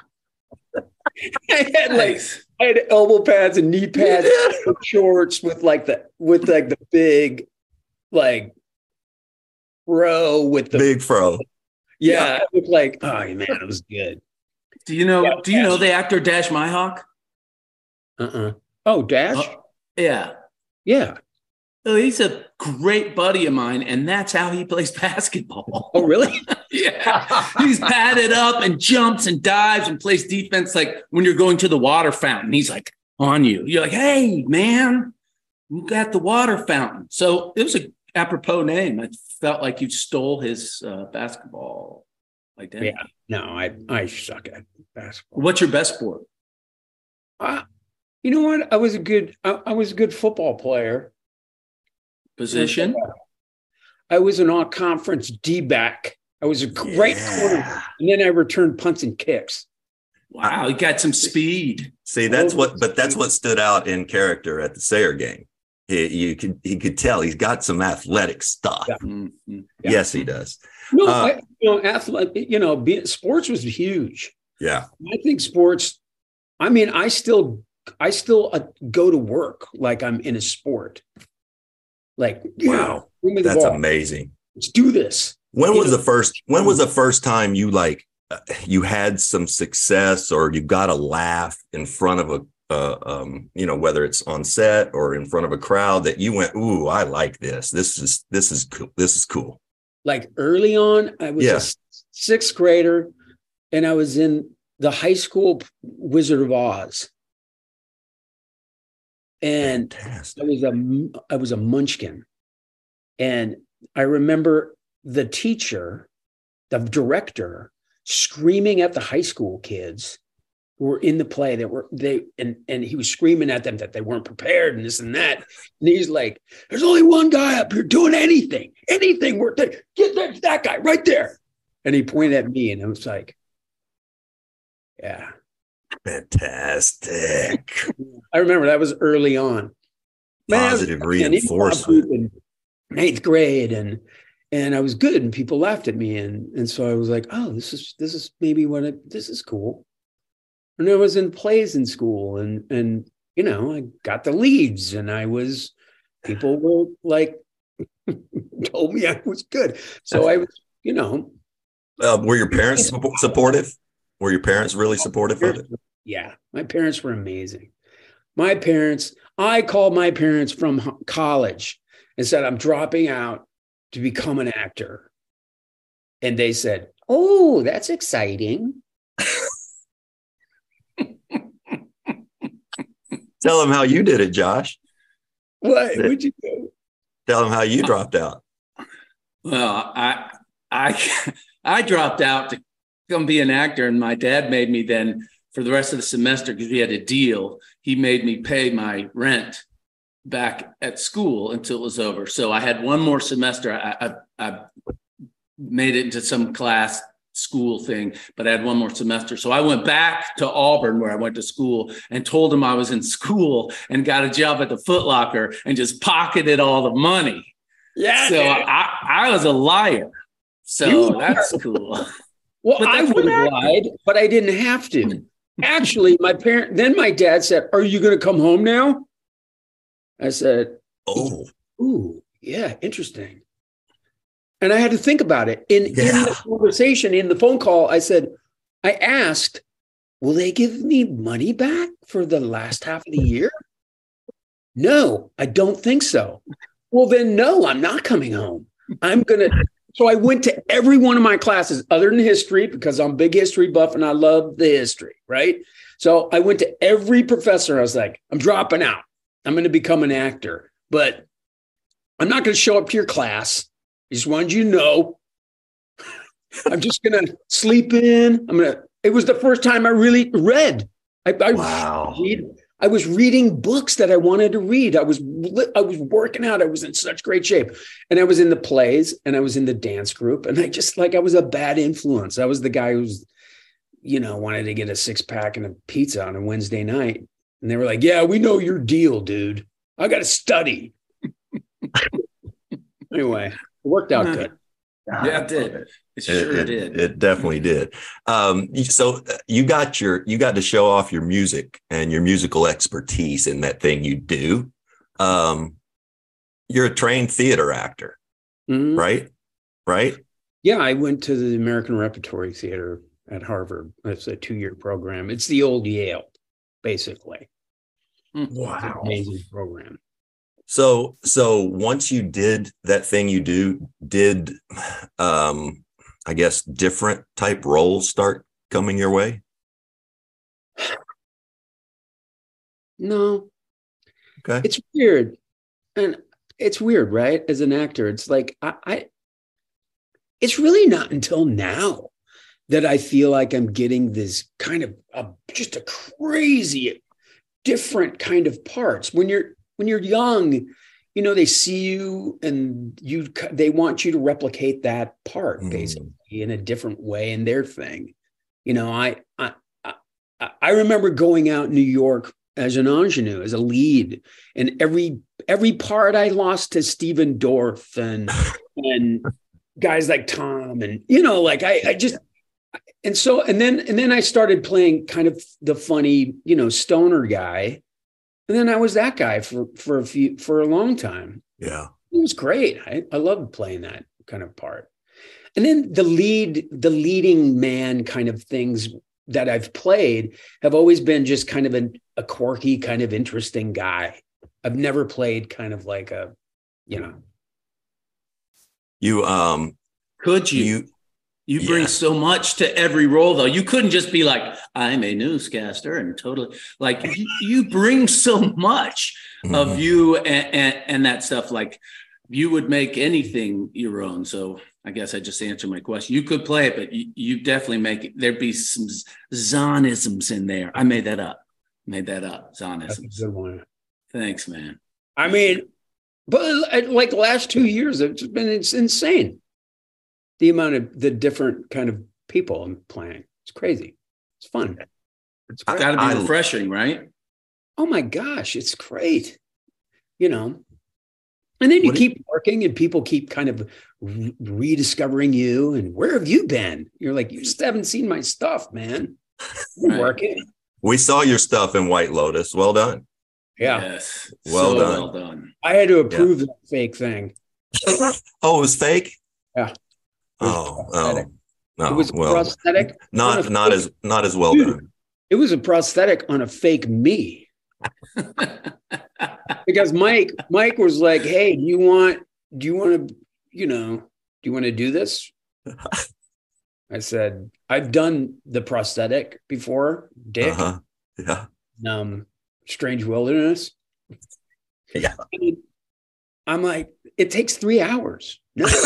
I had like, I had elbow pads and knee pads, yeah. shorts with like the, with like the big, like fro with the big fro. Yeah. yeah. It looked like, oh man, it was good. Do you know, yeah, do you Dash. know the actor Dash Myhawk? Uh-uh. Oh, Dash? Uh, yeah. Yeah. Oh, he's a great buddy of mine, and that's how he plays basketball. Oh, really? Yeah. He's padded up and jumps and dives and plays defense like when you're going to the water fountain. He's like on you. You're like, hey, man, you got the water fountain. So it was a apropos name. I felt like you stole his uh, basketball identity. Yeah. No, I, I suck at basketball. What's your best sport? Uh, you know what? I was a good I, I was a good football player. Position? I was an all-conference D-back. I was a great yeah. corner, and then I returned punts and kicks. Wow, you got some speed. See, that's what, but that's what stood out in character at the Sayre game. He, you could, he could tell he's got some athletic stuff. Yeah. Mm-hmm. Yeah. Yes, he does. No, uh, I, you know, athletic. You know, being, sports was huge. Yeah, I think sports. I mean, I still, I still uh, go to work like I'm in a sport. Like, wow, know, that's ball. amazing. Let's do this. When you was know? the first? When was the first time you like uh, you had some success or you got a laugh in front of a, uh, um, you know, whether it's on set or in front of a crowd that you went, ooh, I like this. This is this is cool. This is cool. Like early on, I was yeah. a sixth grader, and I was in the high school Wizard of Oz. And Fantastic. I was a I was a munchkin, and I remember the teacher, the director, screaming at the high school kids who were in the play that were they and and he was screaming at them that they weren't prepared and this and that. And he's like, "There's only one guy up here doing anything, anything worth it. Get that, that guy right there." And he pointed at me, and I was like, "Yeah." Fantastic. I remember that was early on. Positive Man, reinforcement. In eighth grade, and and I was good, and people laughed at me, and and so I was like, oh, this is this is maybe what I, this is cool. And I was in plays in school, and and you know I got the leads, and I was people were like told me I was good, so I was you know. Uh, were your parents supportive? Were your parents really supportive of it? Yeah, my parents were amazing. My parents, I called my parents from college and said, I'm dropping out to become an actor. And they said, oh, that's exciting. Tell them how you did it, Josh. What? What'd you do? Tell them how you dropped out. Well, I, I, I dropped out to come be an actor, and my dad made me then for the rest of the semester, because we had a deal, he made me pay my rent back at school until it was over. So I had one more semester. I, I, I made it into some class school thing, but I had one more semester. So I went back to Auburn, where I went to school, and told him I was in school and got a job at the Foot Locker and just pocketed all the money. Yeah. So I, I was a liar. So that's cool. Well, I would have lied, but I didn't have to. Actually, my parent, then my dad said, are you going to come home now? I said, Oh, ooh, yeah, interesting. And I had to think about it. In, Yeah. in the conversation, in the phone call, I said, I asked, will they give me money back for the last half of the year? No, I don't think so. Well, then, no, I'm not coming home. I'm going to. So I went to every one of my classes other than history because I'm a big history buff and I love the history, right? So I went to every professor. I was like, I'm dropping out. I'm going to become an actor, but I'm not going to show up to your class. I just wanted you to know. I'm just going to sleep in. I'm going to. It was the first time I really read. I, I wow. read, I was reading books that I wanted to read. I was I was working out. I was in such great shape. And I was in the plays and I was in the dance group. And I just like I was a bad influence. I was the guy who's, you know, wanted to get a six pack and a pizza on a Wednesday night. And they were like, yeah, we know your deal, dude. I got to study. Anyway, it worked out good. Yeah, it did. It, it sure it, did. It definitely did. Um, so you got your, you got to show off your music and your musical expertise in that thing you do. Um, you're a trained theater actor, Mm-hmm. right? Right. Yeah, I went to the American Repertory Theater at Harvard. It's a two-year program. It's the old Yale, basically. Wow. It's an amazing program. So, so once you did that thing you do, did, um, I guess, different type roles start coming your way? No. Okay. It's weird. And it's weird, right? As an actor, it's like, I, I it's really not until now that I feel like I'm getting this kind of a, just a crazy different kind of parts. When you're, when you're young, you know, they see you and you, they want you to replicate that part Mm. basically in a different way in their thing. You know, I, I, I, I remember going out in New York as an ingenue, as a lead, and every, every part I lost to Stephen Dorff and, and guys like Tom and, you know, like I, I just, and so, and then, and then I started playing kind of the funny, you know, stoner guy. And then I was that guy for, for a few, for a long time. Yeah. It was great. I, I loved playing that kind of part. And then the lead, the leading man kind of things that I've played have always been just kind of an, a quirky, kind of interesting guy. I've never played kind of like a, you know. You, um, Could you? you, You bring Yeah. so much to every role, though. You couldn't just be like, I'm a newscaster and totally like you, you bring so much Mhm. of you and, and, and that stuff. Like you would make anything your own. So I guess I just answered my question. You could play it, but you, you definitely make it. There'd be some Zonisms in there. I made that up. Made that up. That's a Zonisms. good one. Thanks, man. I mean, but like the last two years, it's been, it's insane. The amount of the different kind of people I'm playing. It's crazy. It's fun. It's It's great. got to be I- refreshing, right? Oh my gosh, it's great. You know, and then you What do keep working and people keep kind of re- rediscovering you. And where have you been? You're like, you just haven't seen my stuff, man. I've been Right. working. we saw your stuff in White Lotus. Well done. Yeah. Yes. Well so done. well done. I had to approve that fake thing. Oh, it was fake? Yeah. It was Oh, prosthetic. oh, no. It was well, prosthetic. not, on a not fake- as, not as well Dude. done. It was a prosthetic on a fake me. Because Mike, Mike was like, "Hey, do you want, do you want to, you know, do you want to do this?" I said, "I've done the prosthetic before, Dick. Uh-huh. Yeah. Um, Strange Wilderness." Yeah. And I'm like, "It takes three hours."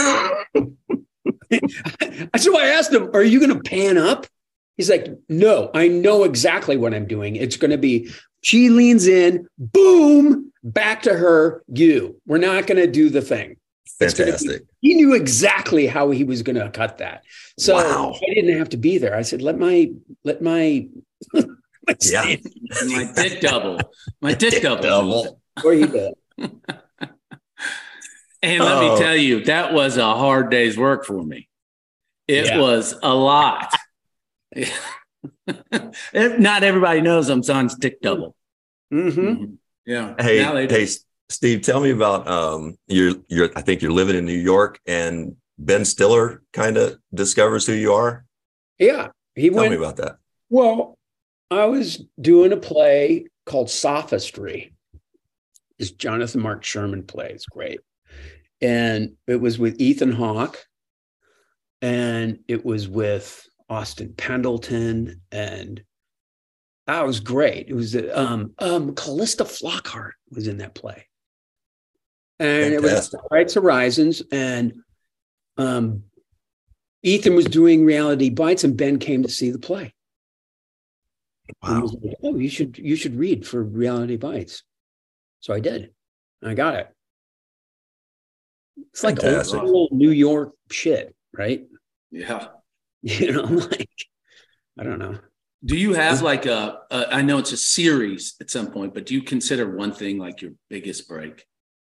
So I asked him, "Are you going to pan up?" He's like, "No, I know exactly what I'm doing. It's going to be." She leans in, boom, back to her, you. We're not going to do the thing. It's gonna be- Fantastic. he knew exactly how he was going to cut that. So Wow. I didn't have to be there. I said, let my, let my, my Yeah. stand- My dick double. My dick, Dick double. double. where he did. And let Oh. me tell you, that was a hard day's work for me. It Yeah. was a lot. Not everybody knows I'm on Stick Double. Mm-hmm. Mm-hmm. Yeah. Hey, hey, do. Steve, tell me about um, you're you're. I think you're living in New York, and Ben Stiller kind of discovers who you are. Yeah, he tell went. me about that. Well, I was doing a play called Sophistry. It's Jonathan Mark Sherman play. It's great, and it was with Ethan Hawke, and it was with Austin Pendleton, and that was great. It was um, um, Callista Flockhart was in that play. And Fantastic. It was Rights Horizons, and um, Ethan was doing Reality Bites, and Ben came to see the play. Wow. And was like, oh, you should you should read for Reality Bites. So I did. And I got it. It's like Fantastic. old, old New York shit, right? Yeah. You know, like, I don't know. Do you have like a, a, I know it's a series at some point, but do you consider one thing like your biggest break?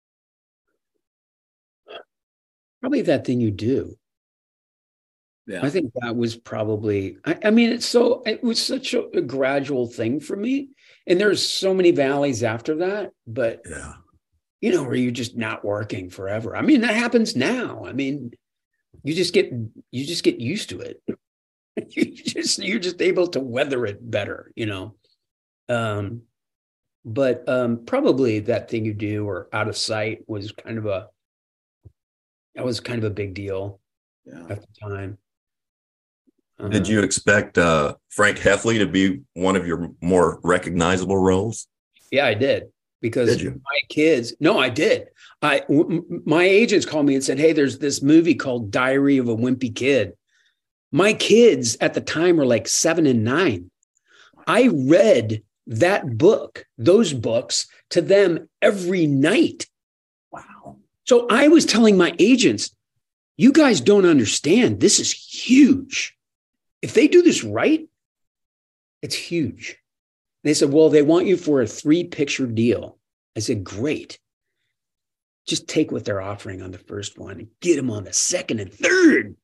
Probably That Thing You Do. Yeah. I think that was probably, I, I mean, it's so, it was such a, a gradual thing for me. And there's so many valleys after that, but, Yeah. you know, where you're just not working forever. I mean, that happens now. I mean, you just get, you just get used to it. you just, you're just able to weather it better, you know? Um, but um, probably That Thing You Do or Out of Sight was kind of a, that was kind of a big deal Yeah. at the time. Did you expect uh, Frank Heffley to be one of your more recognizable roles? Yeah, I did. Because Did you? my kids, no, I did. I, w- my agents called me and said, hey, there's this movie called Diary of a Wimpy Kid. My kids at the time were like seven and nine. I read that book, those books to them every night. Wow. So I was telling my agents, you guys don't understand. This is huge. If they do this right, it's huge. They said, well, they want you for a three picture deal. I said, great. Just take what they're offering on the first one and get them on the second and third.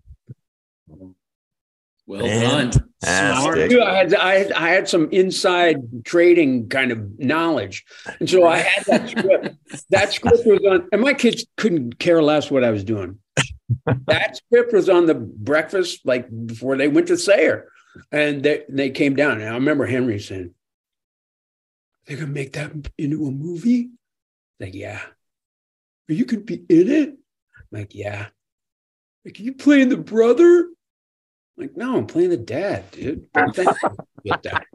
Well done. Fantastic. Smart. Dude, I had, I had I had some inside trading kind of knowledge. And so I had that script. That script was on, and my kids couldn't care less what I was doing. That script was on the breakfast, like before they went to Sayre. And they, they came down. And I remember Henry saying, they're going to make that into a movie? Like, yeah. Are you going to be in it? I'm like, yeah. Like, are you playing the brother? I'm like, no, I'm playing the dad, dude. Don't think get that.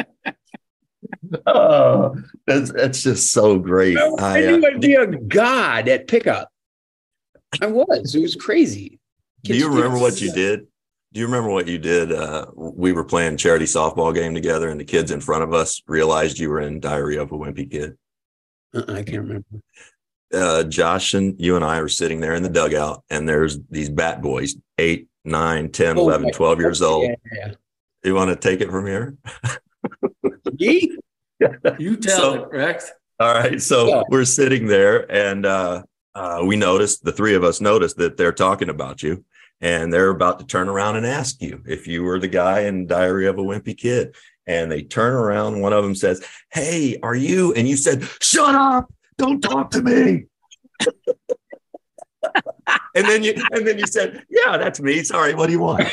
Oh, that's, that's just so great. I, I I, knew uh, I'd be a god at pickup. I was. It was crazy. do you remember what you did? Do you remember what you did? Uh, we were playing charity softball game together, and the kids in front of us realized you were in Diary of a Wimpy Kid. Uh-uh, I can't remember. Uh, Josh and you and I are sitting there in the dugout, and there's these bat boys, eight, nine, ten, Oh, eleven, my- twelve years old. Yeah, yeah. You want to take it from here? Me? You tell So- it, Rex. All right. So Yeah. we're sitting there, and uh, uh, we noticed, the three of us noticed that they're talking about you, and they're about to turn around and ask you if you were the guy in Diary of a Wimpy Kid. And they turn around. One of them says, hey, are you? And you said, shut up. Don't talk to me. and then you and then you said, yeah, that's me. Sorry. What do you want?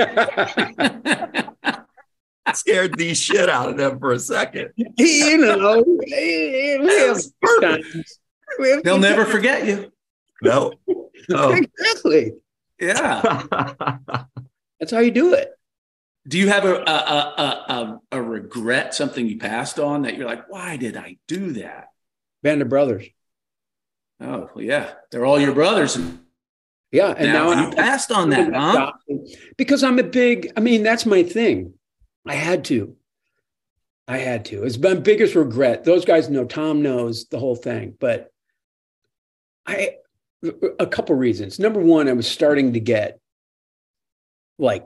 Scared the shit out of them for a second. You know, we have times. We have They'll never forget you. No. Oh. Exactly. Yeah. That's how you do it. Do you have a a, a a a regret, something you passed on that you're like, why did I do that? Band of Brothers. Oh, well, yeah. They're all your brothers. Yeah. And now, now, you passed on that, huh? Because I'm a big, I mean, that's my thing. I had to. I had to. It's my biggest regret. Those guys know, Tom knows the whole thing. But I, a couple reasons. Number one, I was starting to get like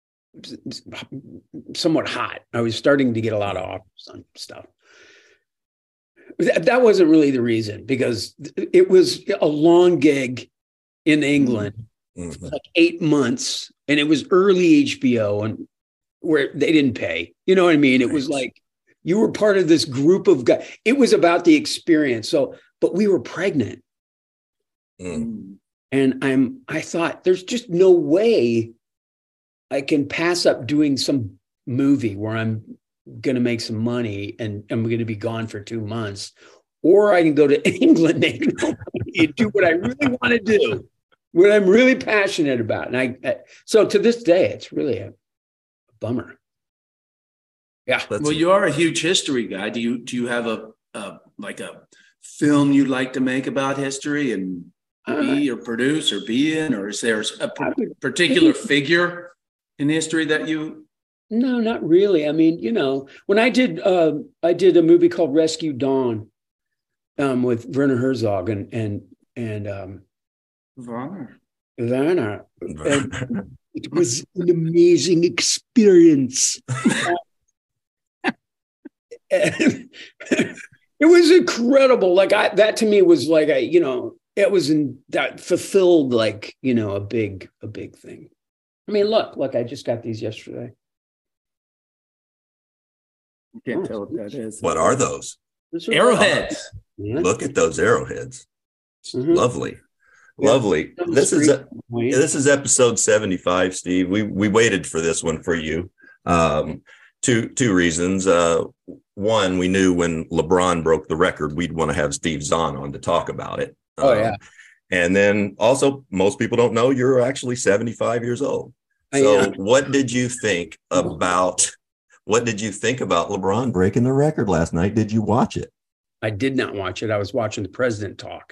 somewhat hot. I was starting to get a lot of offers on stuff. That wasn't really the reason, because it was a long gig in England, Mhm. like eight months, and it was early H B O, and where they didn't pay. You know what I mean? It was like you were part of this group of guys. It was about the experience. So, but we were pregnant. Mm. And I'm, I thought there's just no way I can pass up doing some movie where I'm going to make some money and I'm going to be gone for two months. Or I can go to England and do what I really want to do, what I'm really passionate about. And I, I so to this day, it's really a bummer. Yeah. Well, you are a huge history guy. Do you do you have a, a like a film you'd like to make about history and be or produce or be in, or is there a particular figure in history that you? No, not really. I mean, you know, when I did, uh, I did a movie called Rescue Dawn um, with Werner Herzog and and and um, Werner. Werner. And it was an amazing experience. It was incredible. Like I, that to me was like a, you know, it was in that fulfilled like, you know, a big, a big thing. I mean, look, look, I just got these yesterday. You can't oh, tell what that is. What are those? Arrowheads. Yeah. Look at those arrowheads. Mm-hmm. Lovely. Yeah. Lovely. This is a, this is episode seventy-five, Steve. We we waited for this one for you. Um, two two reasons. Uh, one, we knew when LeBron broke the record, we'd want to have Steve Zahn on to talk about it. Oh um, yeah. And then also, most people don't know you're actually seventy-five years old. So, what did you think about what did you think about LeBron breaking the record last night? Did you watch it? I did not watch it. I was watching the president talk.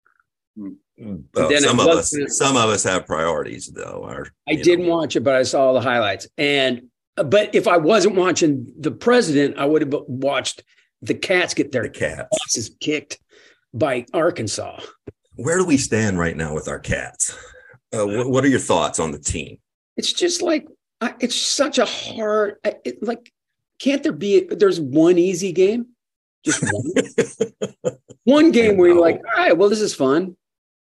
Well, some of us, to, some of us have priorities, though. Our, I didn't know. watch it, but I saw the highlights. And but if I wasn't watching the president, I would have watched the Cats get their the Cats asses kicked by Arkansas. Where do we stand right now with our Cats? Uh, what, what are your thoughts on the team? It's just like it's such a hard. It, like, can't there be? There's one easy game, just one. One game where you're like, all right, well, this is fun.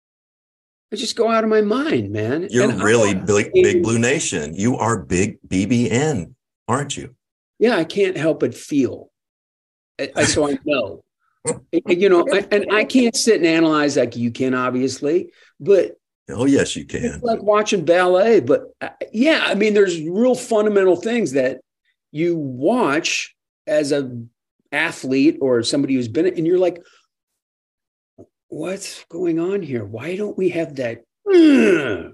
I just go out of my mind, man. You're and really big, big Blue Nation. You are big B B N, aren't you? Yeah, I can't help but feel. I, I, so I know, you know, I, and I can't sit and analyze like you can, obviously, but. Oh, yes, you can. It's like watching ballet. But uh, yeah, I mean, there's real fundamental things that you watch as a athlete or somebody who's been, and you're like, what's going on here? Why don't we have that? Oh,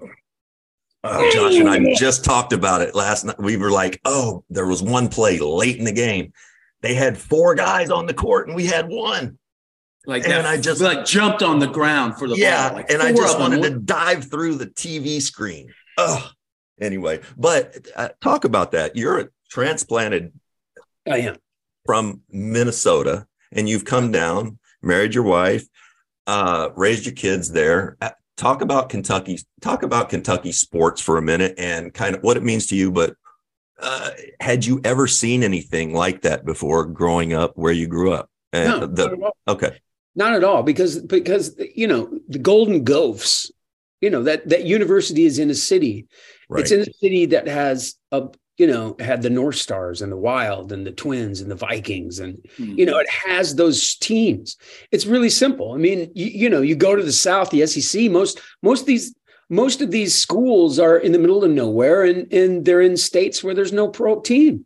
Josh and I just talked about it last night. We were like, oh, there was one play late in the game. They had four guys on the court and we had one. Like and that, I just like jumped on the ground for the yeah, ball. Like and I just wanted to dive through the T V screen. Oh, anyway, but uh, talk about that. You're a transplanted I am. from Minnesota, and you've come down, married your wife, uh, raised your kids there. Uh, talk about Kentucky. Talk about Kentucky sports for a minute and kind of what it means to you. But uh, had you ever seen anything like that before growing up where you grew up? No, uh, the, okay. Not at all, because because you know the Golden Gophers, you know that that university is in a city. Right. It's in a city that has a you know had the North Stars and the Wild and the Twins and the Vikings and mm-hmm. you know it has those teams. It's really simple. I mean, you, you know, you go to the South, the S E C. Most most of these most of these schools are in the middle of nowhere, and and they're in states where there's no pro team.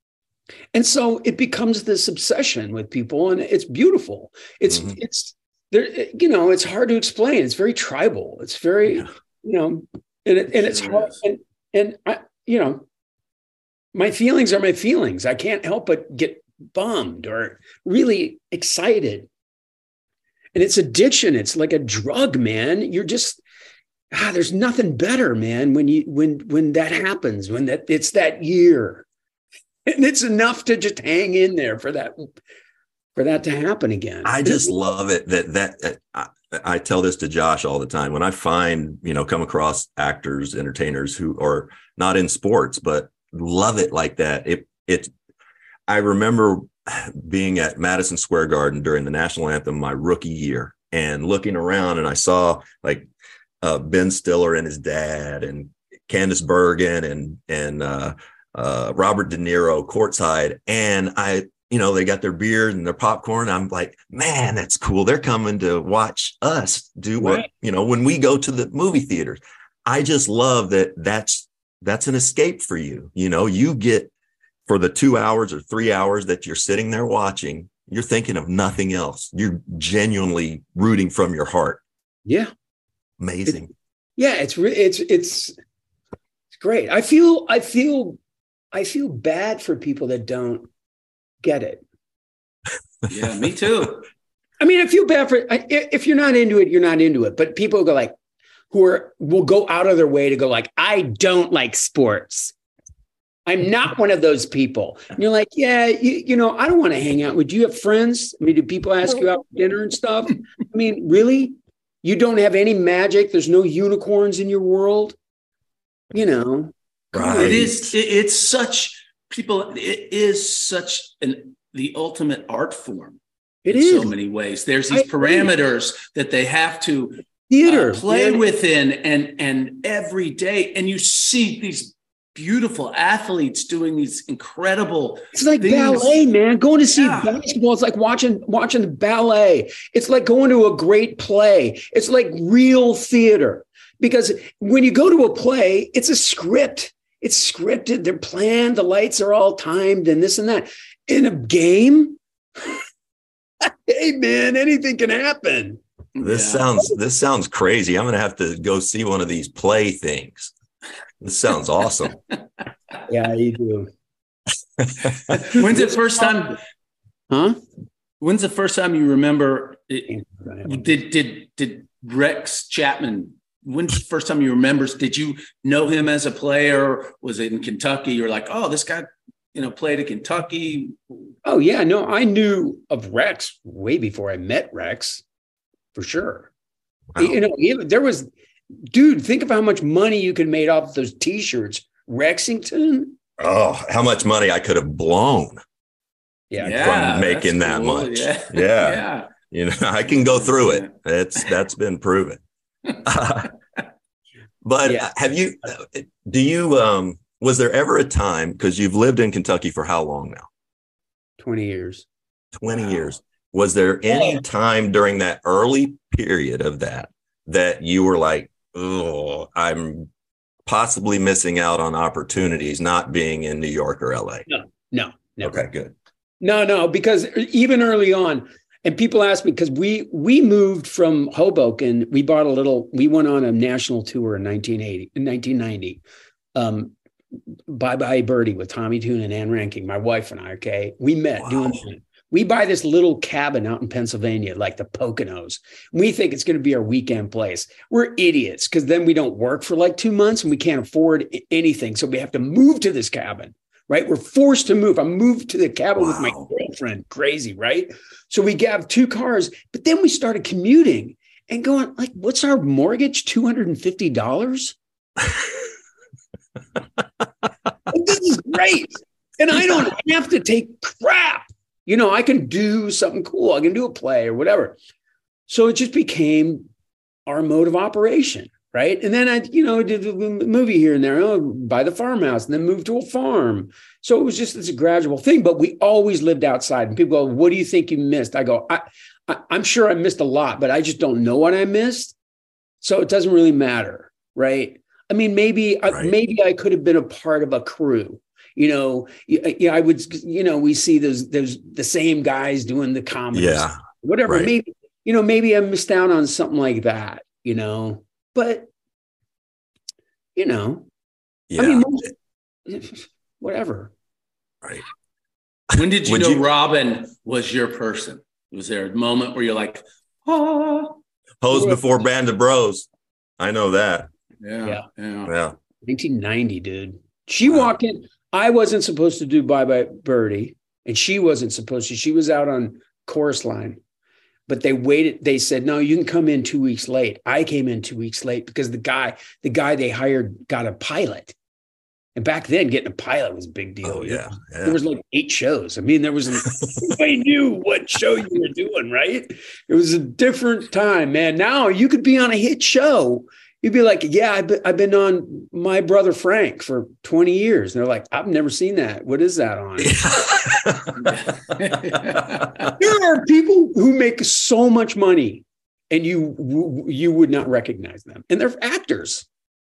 And so it becomes this obsession with people, and it's beautiful. It's mm-hmm. it's there, you know, it's hard to explain. It's very tribal. It's very, yeah. you know, and it, and it's hard. And, and I, you know, my feelings are my feelings. I can't help but get bummed or really excited. And it's addiction. It's like a drug, man. You're just ah, there's nothing better, man. When you when when that happens, when that it's that year. And it's enough to just hang in there for that, for that to happen again. I just love it that, that I, I tell this to Josh all the time. When I find, you know, come across actors, entertainers who are not in sports, but love it like that. It, it, I remember being at Madison Square Garden during the national anthem, my rookie year, and looking around, and I saw like uh, Ben Stiller and his dad and Candice Bergen and, and, uh, uh, Robert De Niro courtside, and I, you know, they got their beer and their popcorn. I'm like, man, that's cool. They're coming to watch us do what, right. you know, when we go to the movie theaters. I just love that. That's that's an escape for you. You know, you get for the two hours or three hours that you're sitting there watching, you're thinking of nothing else. You're genuinely rooting from your heart. Yeah. Amazing. It, yeah, it's re- it's it's it's great. I feel I feel I feel bad for people that don't get it. Yeah, me too. I mean, I feel bad for if you're not into it, you're not into it. But people go like, who are will go out of their way to go like, I don't like sports. I'm not one of those people. And you're like, yeah, you, you know, I don't want to hang out with you. You have friends? I mean, do people ask you out for dinner and stuff? I mean, really? You don't have any magic? There's no unicorns in your world? You know. Right. It is, it, it's such, people, it is such an the ultimate art form. It in is. so many ways. There's these parameters that they have to Theater. Uh, play yeah. within and and every day. And you see these beautiful athletes doing these incredible It's like things. ballet, man. Going to see Yeah. basketball, it's like watching watching the ballet. It's like going to a great play. It's like real theater. Because when you go to a play, it's a script. It's scripted. They're planned. The lights are all timed and this and that. In a game, hey, man, anything can happen. This Yeah. sounds this sounds crazy. I'm going to have to go see one of these play things. This sounds awesome. Yeah, you do. When's the first time? Huh? When's the first time you remember? It, did did did Rex Chapman? When's the first time you remember? Did you know him as a player? Was it in Kentucky? You're like, oh, this guy, you know, played at Kentucky. Oh yeah, no, I knew of Rex way before I met Rex, for sure. Wow. You know, even, there was, dude. Think of how much money you could have made off those T-shirts. Rexington. Oh, how much money I could have blown Yeah, from making that's that cool. much. Yeah. Yeah. Yeah. You know, I can go through it. It's that's been proven. But Yeah. have you? Do you? Um, was there ever a time, because you've lived in Kentucky for how long now? twenty years. twenty Wow. years. Was there any Yeah. time during that early period of that that you were like, oh, I'm possibly missing out on opportunities not being in New York or L A? No, no, never. Okay, good. No, no, because even early on, and people ask me, because we we moved from Hoboken, we bought a little, we went on a national tour in nineteen eighty, in nineteen ninety. Um, Bye Bye Birdie with Tommy Tune and Ann Ranking, my wife and I, okay? We met Wow. doing that. We buy this little cabin out in Pennsylvania, like the Poconos. We think it's going to be our weekend place. We're idiots because then we don't work for like two months and we can't afford anything. So we have to move to this cabin, right? We're forced to move. I moved to the cabin Wow. with my girlfriend. Crazy, right? So we have two cars, but then we started commuting and going like, what's our mortgage? two hundred fifty dollars? This is great. And I don't have to take crap. You know, I can do something cool. I can do a play or whatever. So it just became our mode of operation, right? And then I, you know, did a movie here and there, oh, buy the farmhouse and then move to a farm. So it was just this gradual thing, but we always lived outside. And people go, what do you think you missed? I go, I, I, I'm sure I missed a lot, but I just don't know what I missed. So it doesn't really matter, right? I mean, maybe, Right. I, maybe I could have been a part of a crew. You know, yeah, I would, you know, we see those, those, the same guys doing the comedy, Yeah. whatever. Right. Maybe, you know, maybe I missed out on something like that, you know, but, you know, Yeah. I mean, most, whatever. Right. When did you Would know you- Robin was your person? Was there a moment where you're like, oh, Hose before Band of Bros. I know that. yeah, Yeah. yeah. Yeah. nineteen ninety, dude. She Wow. walked in. I wasn't supposed to do Bye Bye Birdie, and she wasn't supposed to. She was out on Chorus Line, but they waited. They said, no, you can come in two weeks late. I came in two weeks late because the guy, the guy they hired got a pilot. And back then, getting a pilot was a big deal. Oh, you yeah. know? Yeah. There was like eight shows. I mean, there was, nobody knew what show you were doing, right? It was a different time, man. Now you could be on a hit show You'd be like, yeah, I've been, I've been on My Brother Frank for twenty years. And they're like, I've never seen that. What is that on? There are people who make so much money and you you would not recognize them. And they're actors.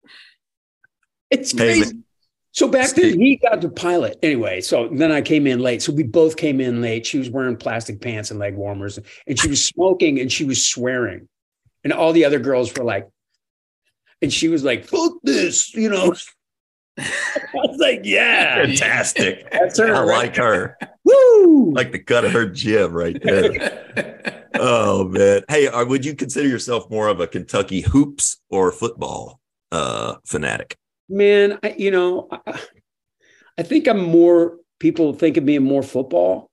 It's crazy. Hey, so back Steve. then, he got the pilot. Anyway, so then I came in late. So we both came in late. She was wearing plastic pants and leg warmers. And she was smoking and she was swearing. And all the other girls were like, and she was like, fuck this, you know. I was like, yeah. Fantastic. That's her. I right? like her. Woo! Like the cut of her jib right there. Oh, man. Hey, uh, would you consider yourself more of a Kentucky hoops or football uh, fanatic? Man, I, you know, I, I think I'm more, people think of me as more football,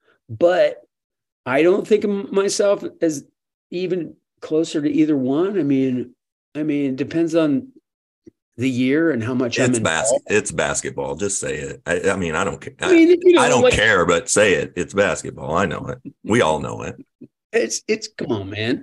but I don't think of myself as even closer to either one. I mean, I mean, it depends on the year and how much it's I'm bas- It's basketball. Just say it. I, I mean, I don't care. I, I, mean, you know, I don't like, care, but say it. It's basketball. I know it. We all know it. It's, it's, come on, man.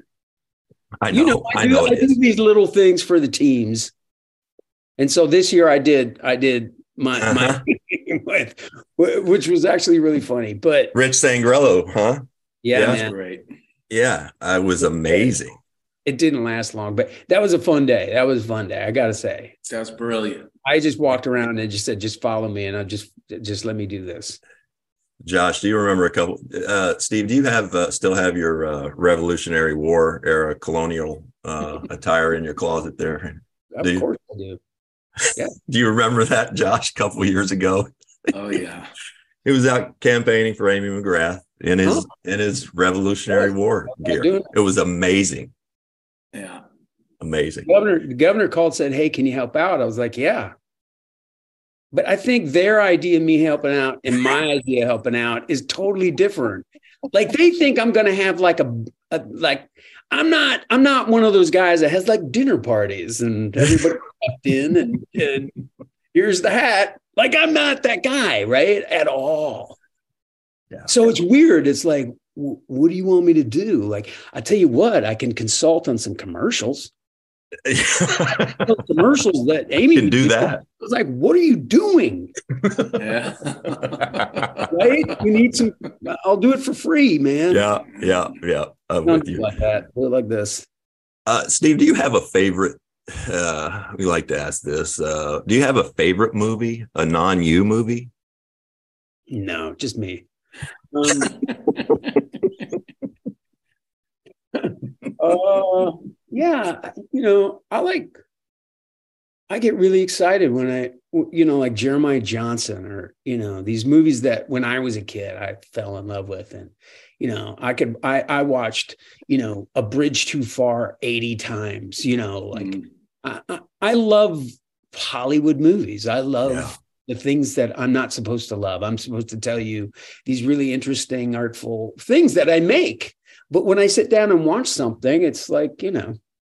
I know. You know, I, I know. Do, I do these little things for the teams. And so this year I did, I did my, uh-huh. my with, which was actually really funny, but Rich Sangrello, huh? Yeah, yeah. Man. That's great. Yeah. I was amazing. It didn't last long, but that was a fun day. That was a fun day. I got to say, that's brilliant. I just walked around and just said, just follow me. And I just, just let me do this. Josh, do you remember a couple, uh, Steve, do you have, uh, still have your, uh, Revolutionary War era colonial, uh, attire in your closet there? Of do course I do. Yeah. Do you remember that, Josh, a couple of years ago? Oh yeah. He was out campaigning for Amy McGrath in his, oh. in his Revolutionary yeah. War gear. It was amazing. Yeah. Amazing. The governor, the governor called, said, hey, can you help out? I was like, yeah. But I think their idea of me helping out and my idea of helping out is totally different. Like they think I'm going to have like a, a, like, I'm not, I'm not one of those guys that has like dinner parties and everybody walked in and, and here's the hat. Like, I'm not that guy, right? At all. Yeah. So it's weird. It's like, w- what do you want me to do? Like, I tell you what, I can consult on some commercials. Commercials that Amy can do that. I was like, what are you doing? Yeah. Right? You need some, I'll do it for free, man. Yeah, yeah, yeah. I'm Don't with you. Like that. Do it like this. Uh, Steve, do you have a favorite? Uh, we like to ask this. Uh, do you have a favorite movie, a non-you movie? No, just me. Um, uh, yeah, you know, I like, I get really excited when I, you know, like Jeremiah Johnson or, you know, these movies that when I was a kid, I fell in love with. And, you know, I could, I, I watched, you know, A Bridge Too Far eighty times, you know, like mm. I, I, I love Hollywood movies. I love yeah. the things that I'm not supposed to love. I'm supposed to tell you these really interesting, artful things that I make. But when I sit down and watch something, it's like, you know,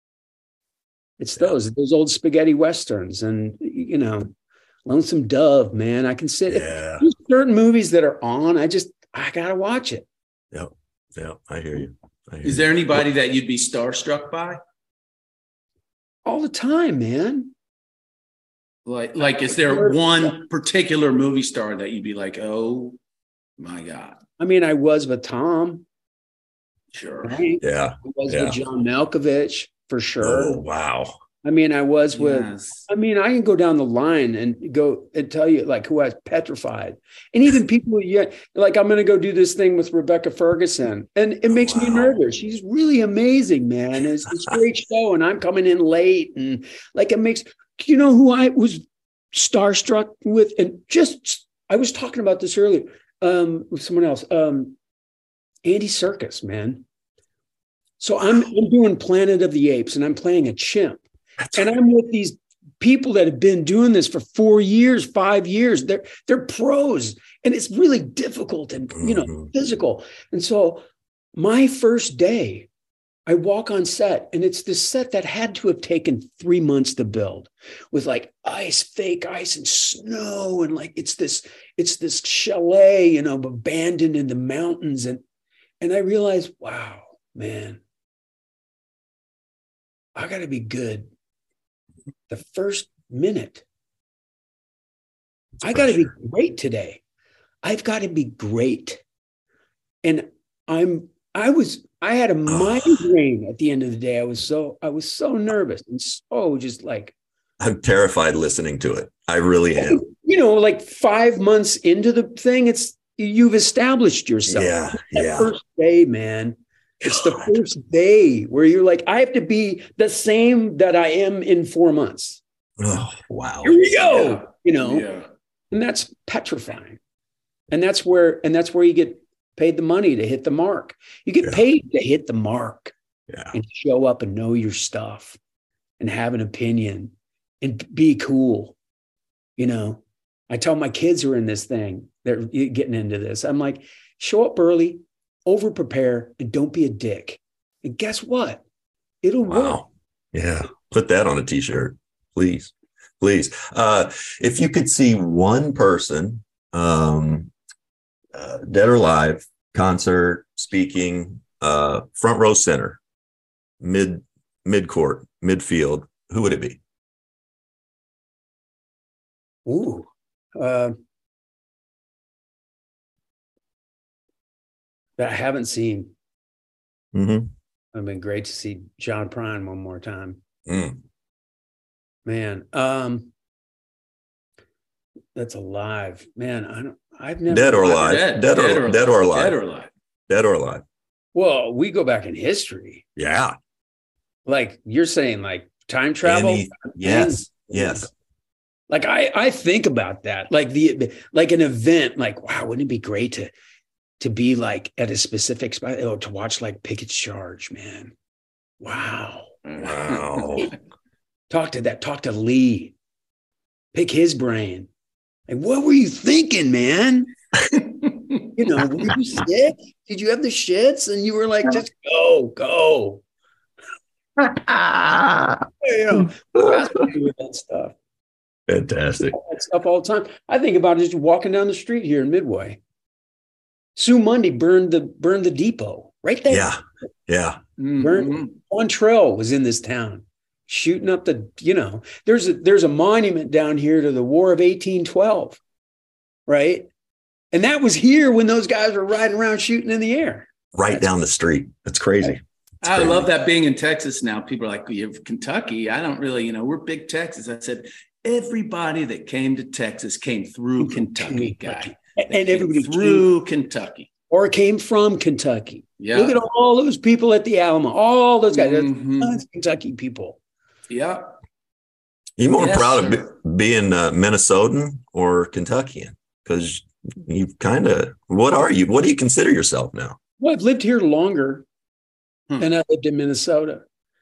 it's yeah. those, those old spaghetti Westerns and, you know, Lonesome Dove, man. I can sit, yeah. there's certain movies that are on. I just, I got to watch it. Yep. Yeah. I hear you. I hear Is there anybody that you'd be starstruck by? All the time, man. Like, like, is there one particular movie star that you'd be like, oh my God? I mean, I was with Tom. Sure. Right? Yeah. I was yeah. with John Malkovich for sure. Oh, wow. I mean, I was with, yes. I mean, I can go down the line and go and tell you like who I was petrified. And even people, yeah, like I'm going to go do this thing with Rebecca Ferguson. And it makes oh, wow. me nervous. She's really amazing, man. It's, it's a great show. And I'm coming in late. And like, it makes, you know who I was starstruck with? And just, I was talking about this earlier um, with someone else. Um, Andy Serkis, man. So I'm, I'm doing Planet of the Apes and I'm playing a chimp. And I'm with these people that have been doing this for four years, five years. They're they're pros, and it's really difficult and you know mm-hmm. physical. And so, my first day, I walk on set, and it's this set that had to have taken three months to build, with like ice, fake ice, and snow, and like it's this it's this chalet, you know, abandoned in the mountains, and and I realized, wow, man, I got to be good the first minute. I got to be great today. I've got to be great. And I'm, I was, I had a migraine at the end of the day. I was so, I was so nervous and so just like. I'm terrified listening to it. I really am. You know, like five months into the thing, it's, you've established yourself. Yeah. That Yeah. first day, man. It's God. The first day where you're like, I have to be the same that I am in four months. Oh, wow. Here we go. Yeah. You know, Yeah. and that's petrifying. And that's where, and that's where you get paid the money to hit the mark. You get Yeah. paid to hit the mark Yeah. and show up and know your stuff and have an opinion and be cool. You know, I tell my kids who are in this thing, they're getting into this. I'm like, show up early, over prepare, and don't be a dick. And guess what? It'll work. Wow. Yeah. Put that on a t-shirt, please. Please. Uh, if you could see one person, um, uh, dead or alive, concert, speaking, uh, front row center, mid, mid court, midfield, who would it be? Ooh. Uh, that I haven't seen. Mm-hmm. It'd been great to see John Prine one more time. Mm. Man, um, that's alive. Man, I don't. I've never Dead or alive? Dead, Dead, dead or, or dead or alive? Dead or alive. Dead or alive? Well, we go back in history. Yeah. Like you're saying, like time travel. Any, yes. Yes. Like I, I think about that. Like the, like an event. Like wow, wouldn't it be great to, to be like at a specific spot? Oh, to watch like Pickett's Charge, man. Wow. Wow. Talk to that. Talk to Lee. Pick his brain. Like, what were you thinking, man? You know, were you sick? Did you have the shits? And you were like, just go, go. You know, that stuff. Fantastic. That stuff all the time. I think about it just walking down the street here in Midway. Sue Mundy burned the burned the depot right there. Yeah. Yeah. Burned. Mhm. Quantrell was in this town. Shooting up the, you know, there's a there's a monument down here to the War of eighteen twelve, right? And that was here when those guys were riding around shooting in the air. Right That's, down the street. That's crazy. That's I crazy. love that being in Texas now. People are like, you have Kentucky. I don't really, you know, we're big Texas. I said, everybody that came to Texas came through Kentucky, guy. and They everybody came through came, Kentucky. or came from Kentucky. Yeah. Look at all those people at the Alamo. All those guys. Mhm. Tons of Kentucky people. Yeah. You more Yes, proud of sir. be, being uh, Minnesotan or Kentuckian? Because you kind of, what are you? What do you consider yourself now? Well, I've lived here longer Hmm. than I lived in Minnesota.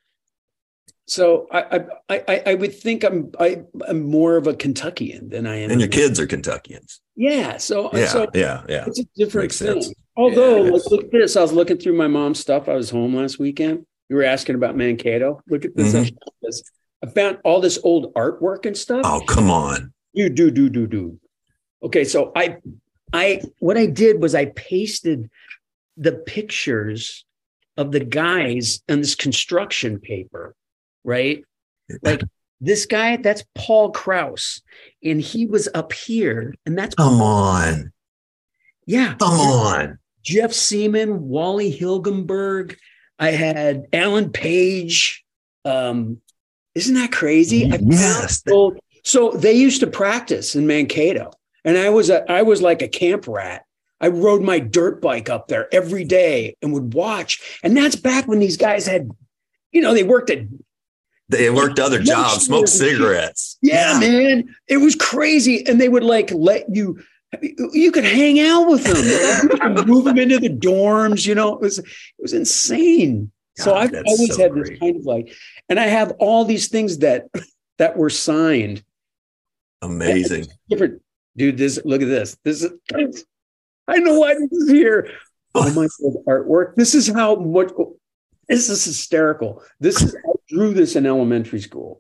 So I I I, I would think I'm I, I'm more of a Kentuckian than I am. And your kids are Kentuckians. Yeah. So Yeah, so yeah, yeah. it's a different Makes thing. sense. Although, Yeah, like, look at this. I was looking through my mom's stuff. I was home last weekend. You were asking about Mankato. Look at this. Mhm. I found this. I found all this old artwork and stuff. Oh, come on. You do, do, do, do. Okay, so I, I, what I did was I pasted the pictures of the guys on this construction paper, right? Like this guy, that's Paul Krause, and he was up here, and that's Come on. yeah, Come on. Jeff Seaman, Wally Hilgenberg. I had Alan Page. Um, isn't that crazy? I Yes. found old- so they used to practice in Mankato, and I was a, I was like a camp rat. I rode my dirt bike up there every day and would watch. And that's back when these guys had, you know, they worked at They worked other Yeah, jobs, smoked sure. cigarettes. yeah, man, it was crazy. And they would like let you. You could hang out with them, you could move them into the dorms. You know, it was it was insane. So God, I've that's always so had great. this kind of like, and I have all these things that that were signed. Amazing. Different, dude. This look at this. This is. I know why this is here. Oh my God, artwork. This is how much. This is hysterical. This is. I drew this in elementary school.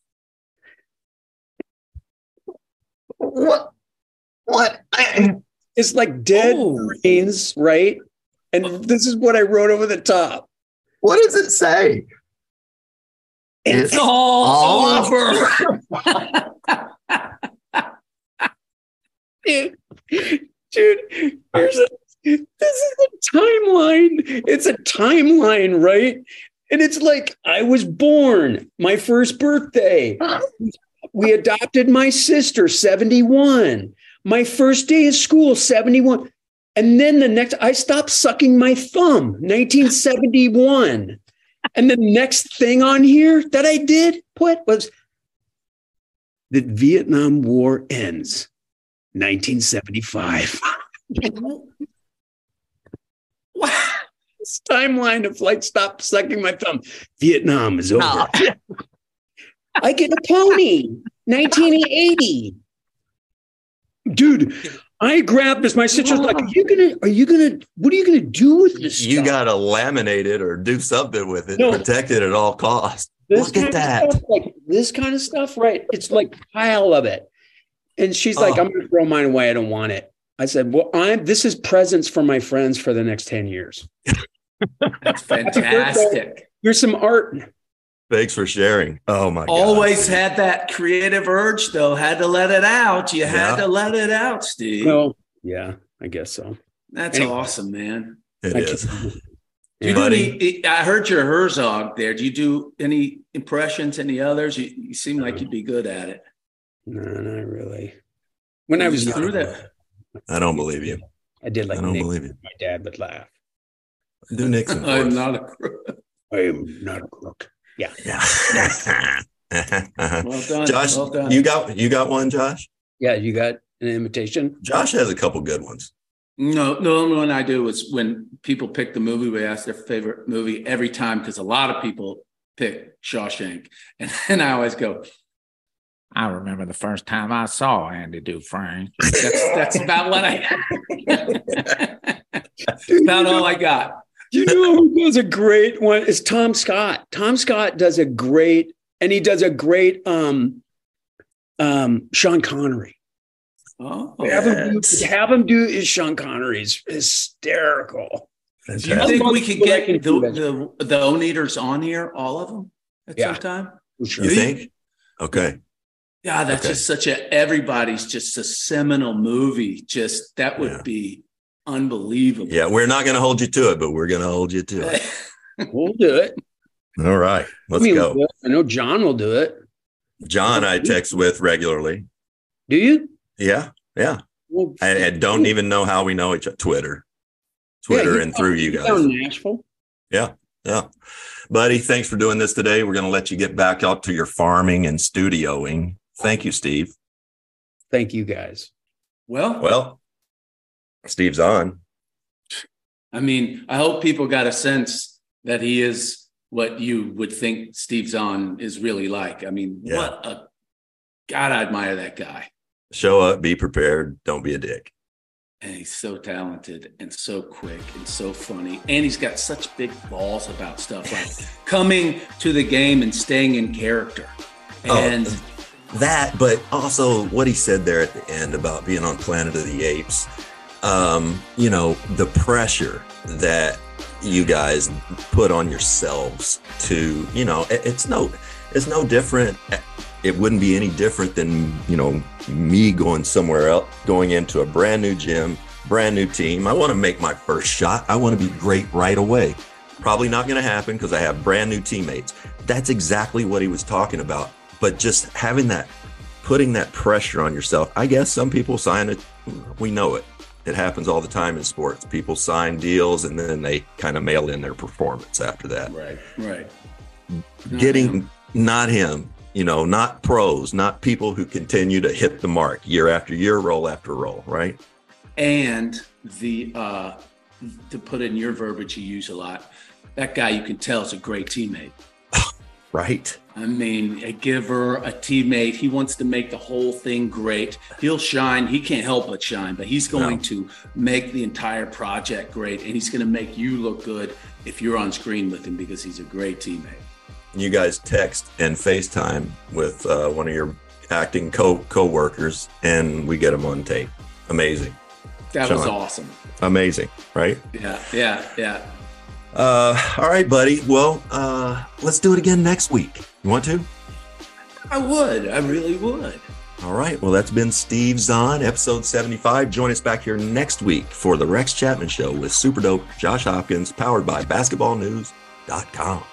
What? What? I, It's like dead Oh. brains, right? And this is what I wrote over the top. what does it say? It's all, all over. dude, dude, here's a, this is a timeline. It's a timeline, right? And it's like, I was born, my first birthday. We adopted my sister, seventy-one. My first day of school, seventy-one. And then the next, I stopped sucking my thumb, nineteen seventy-one. And the next thing on here that I did put was the Vietnam War ends, nineteen seventy-five. Wow. This timeline of like, stop sucking my thumb. Vietnam is over. Oh. I get a pony, nineteen eighty. Dude, I grabbed this. My sister's like, are you gonna, are you gonna, what are you gonna do with this You stuff? gotta laminate it or do something with it, No. protect it at all costs. This Look kind at that. Of stuff, like this kind of stuff, right? It's like pile of it. And she's like, Oh. I'm gonna throw mine away. I don't want it. I said, well, I'm this is presents for my friends for the next ten years. That's fantastic. Here's some art. Thanks for sharing. Oh my God. Always had that creative urge, though. Had to let it out. You had Yeah. to let it out, Steve. Well, yeah, I guess so. That's Anyway. awesome, man. It I is. can't- Do you Buddy. do any, I heard your Herzog there. Do you do any impressions, any others? You, you seem like you'd be good at it. No, not really. When I was You threw young, that. I don't believe you. I did like I don't Nick. believe you. My dad would laugh. Do Nixon. I'm for us. not a crook. I am not a crook. Yeah. Yeah. Well done. Josh, well done. you got you got one, Josh? Yeah, you got an invitation? Josh has a couple good ones. No, the only one I do is when people pick the movie, we ask their favorite movie every time because a lot of people pick Shawshank. And then I always go, I remember the first time I saw Andy Dufresne. That's, that's about what I about all I got. You know who does a great one? Is Tom Scott. Tom Scott does a great, and he does a great um, um, Sean Connery. Oh, Have him, Yes. do, have him do is Sean Connery's hysterical. do you Fantastic. think Most we could people get that can the, do that. the, the O-Neaters on here, all of them at Yeah. some time? For sure. You think? Okay. Yeah, that's Okay. just such a, everybody's just a seminal movie. Just, that would Yeah. be unbelievable. Yeah, we're not going to hold you to it, but we're going to hold you to it. We'll do it. All right, let's I mean, go. we'll do it. I know John will do it. John, I text with regularly. Do you? Yeah, yeah. Well, I, I don't even know how we know each other. Twitter, Twitter, Yeah, he's and through down- you he's guys. down in Nashville. Yeah, yeah. Buddy, thanks for doing this today. We're going to let you get back out to your farming and studioing. Thank you, Steve. Thank you, guys. Well, Well, Steve's on. I mean, I hope people got a sense that he is what you would think Steve Zahn is really like. I mean, Yeah. what a God, I admire that guy. Show up, be prepared, don't be a dick. And he's so talented and so quick and so funny. And he's got such big balls about stuff like coming to the game and staying in character. And Oh, that, but also what he said there at the end about being on Planet of the Apes. Um, you know, the pressure that you guys put on yourselves to, you know, it, it's no, it's no different. It wouldn't be any different than, you know, me going somewhere else, going into a brand new gym, brand new team. I want to make my first shot. I want to be great right away. Probably not going to happen because I have brand new teammates. That's exactly what he was talking about. But just having that, putting that pressure on yourself. I guess some people sign it. We know it. It happens all the time in sports. People sign deals and then they kind of mail in their performance after that. right, right. Getting not him, you know, not pros, not people who continue to hit the mark year after year, roll after roll, right? And the uh to put in your verbiage you use a lot, that guy you can tell is a great teammate. Right. I mean, a giver, a teammate. He wants to make the whole thing great. He'll shine. He can't help but shine, but he's going No. to make the entire project great. And he's going to make you look good if you're on screen with him because he's a great teammate. You guys text and FaceTime with uh, one of your acting co co-workers and we get them on tape. Amazing. That was Sean. awesome. Amazing. Right. Yeah, yeah, yeah. Uh, all right, buddy. Well, uh, let's do it again next week. You want to? I would. I really would. All right. Well, that's been Steve Zahn, episode seventy-five. Join us back here next week for the Rex Chapman Show with super dope Josh Hopkins, powered by basketball news dot com.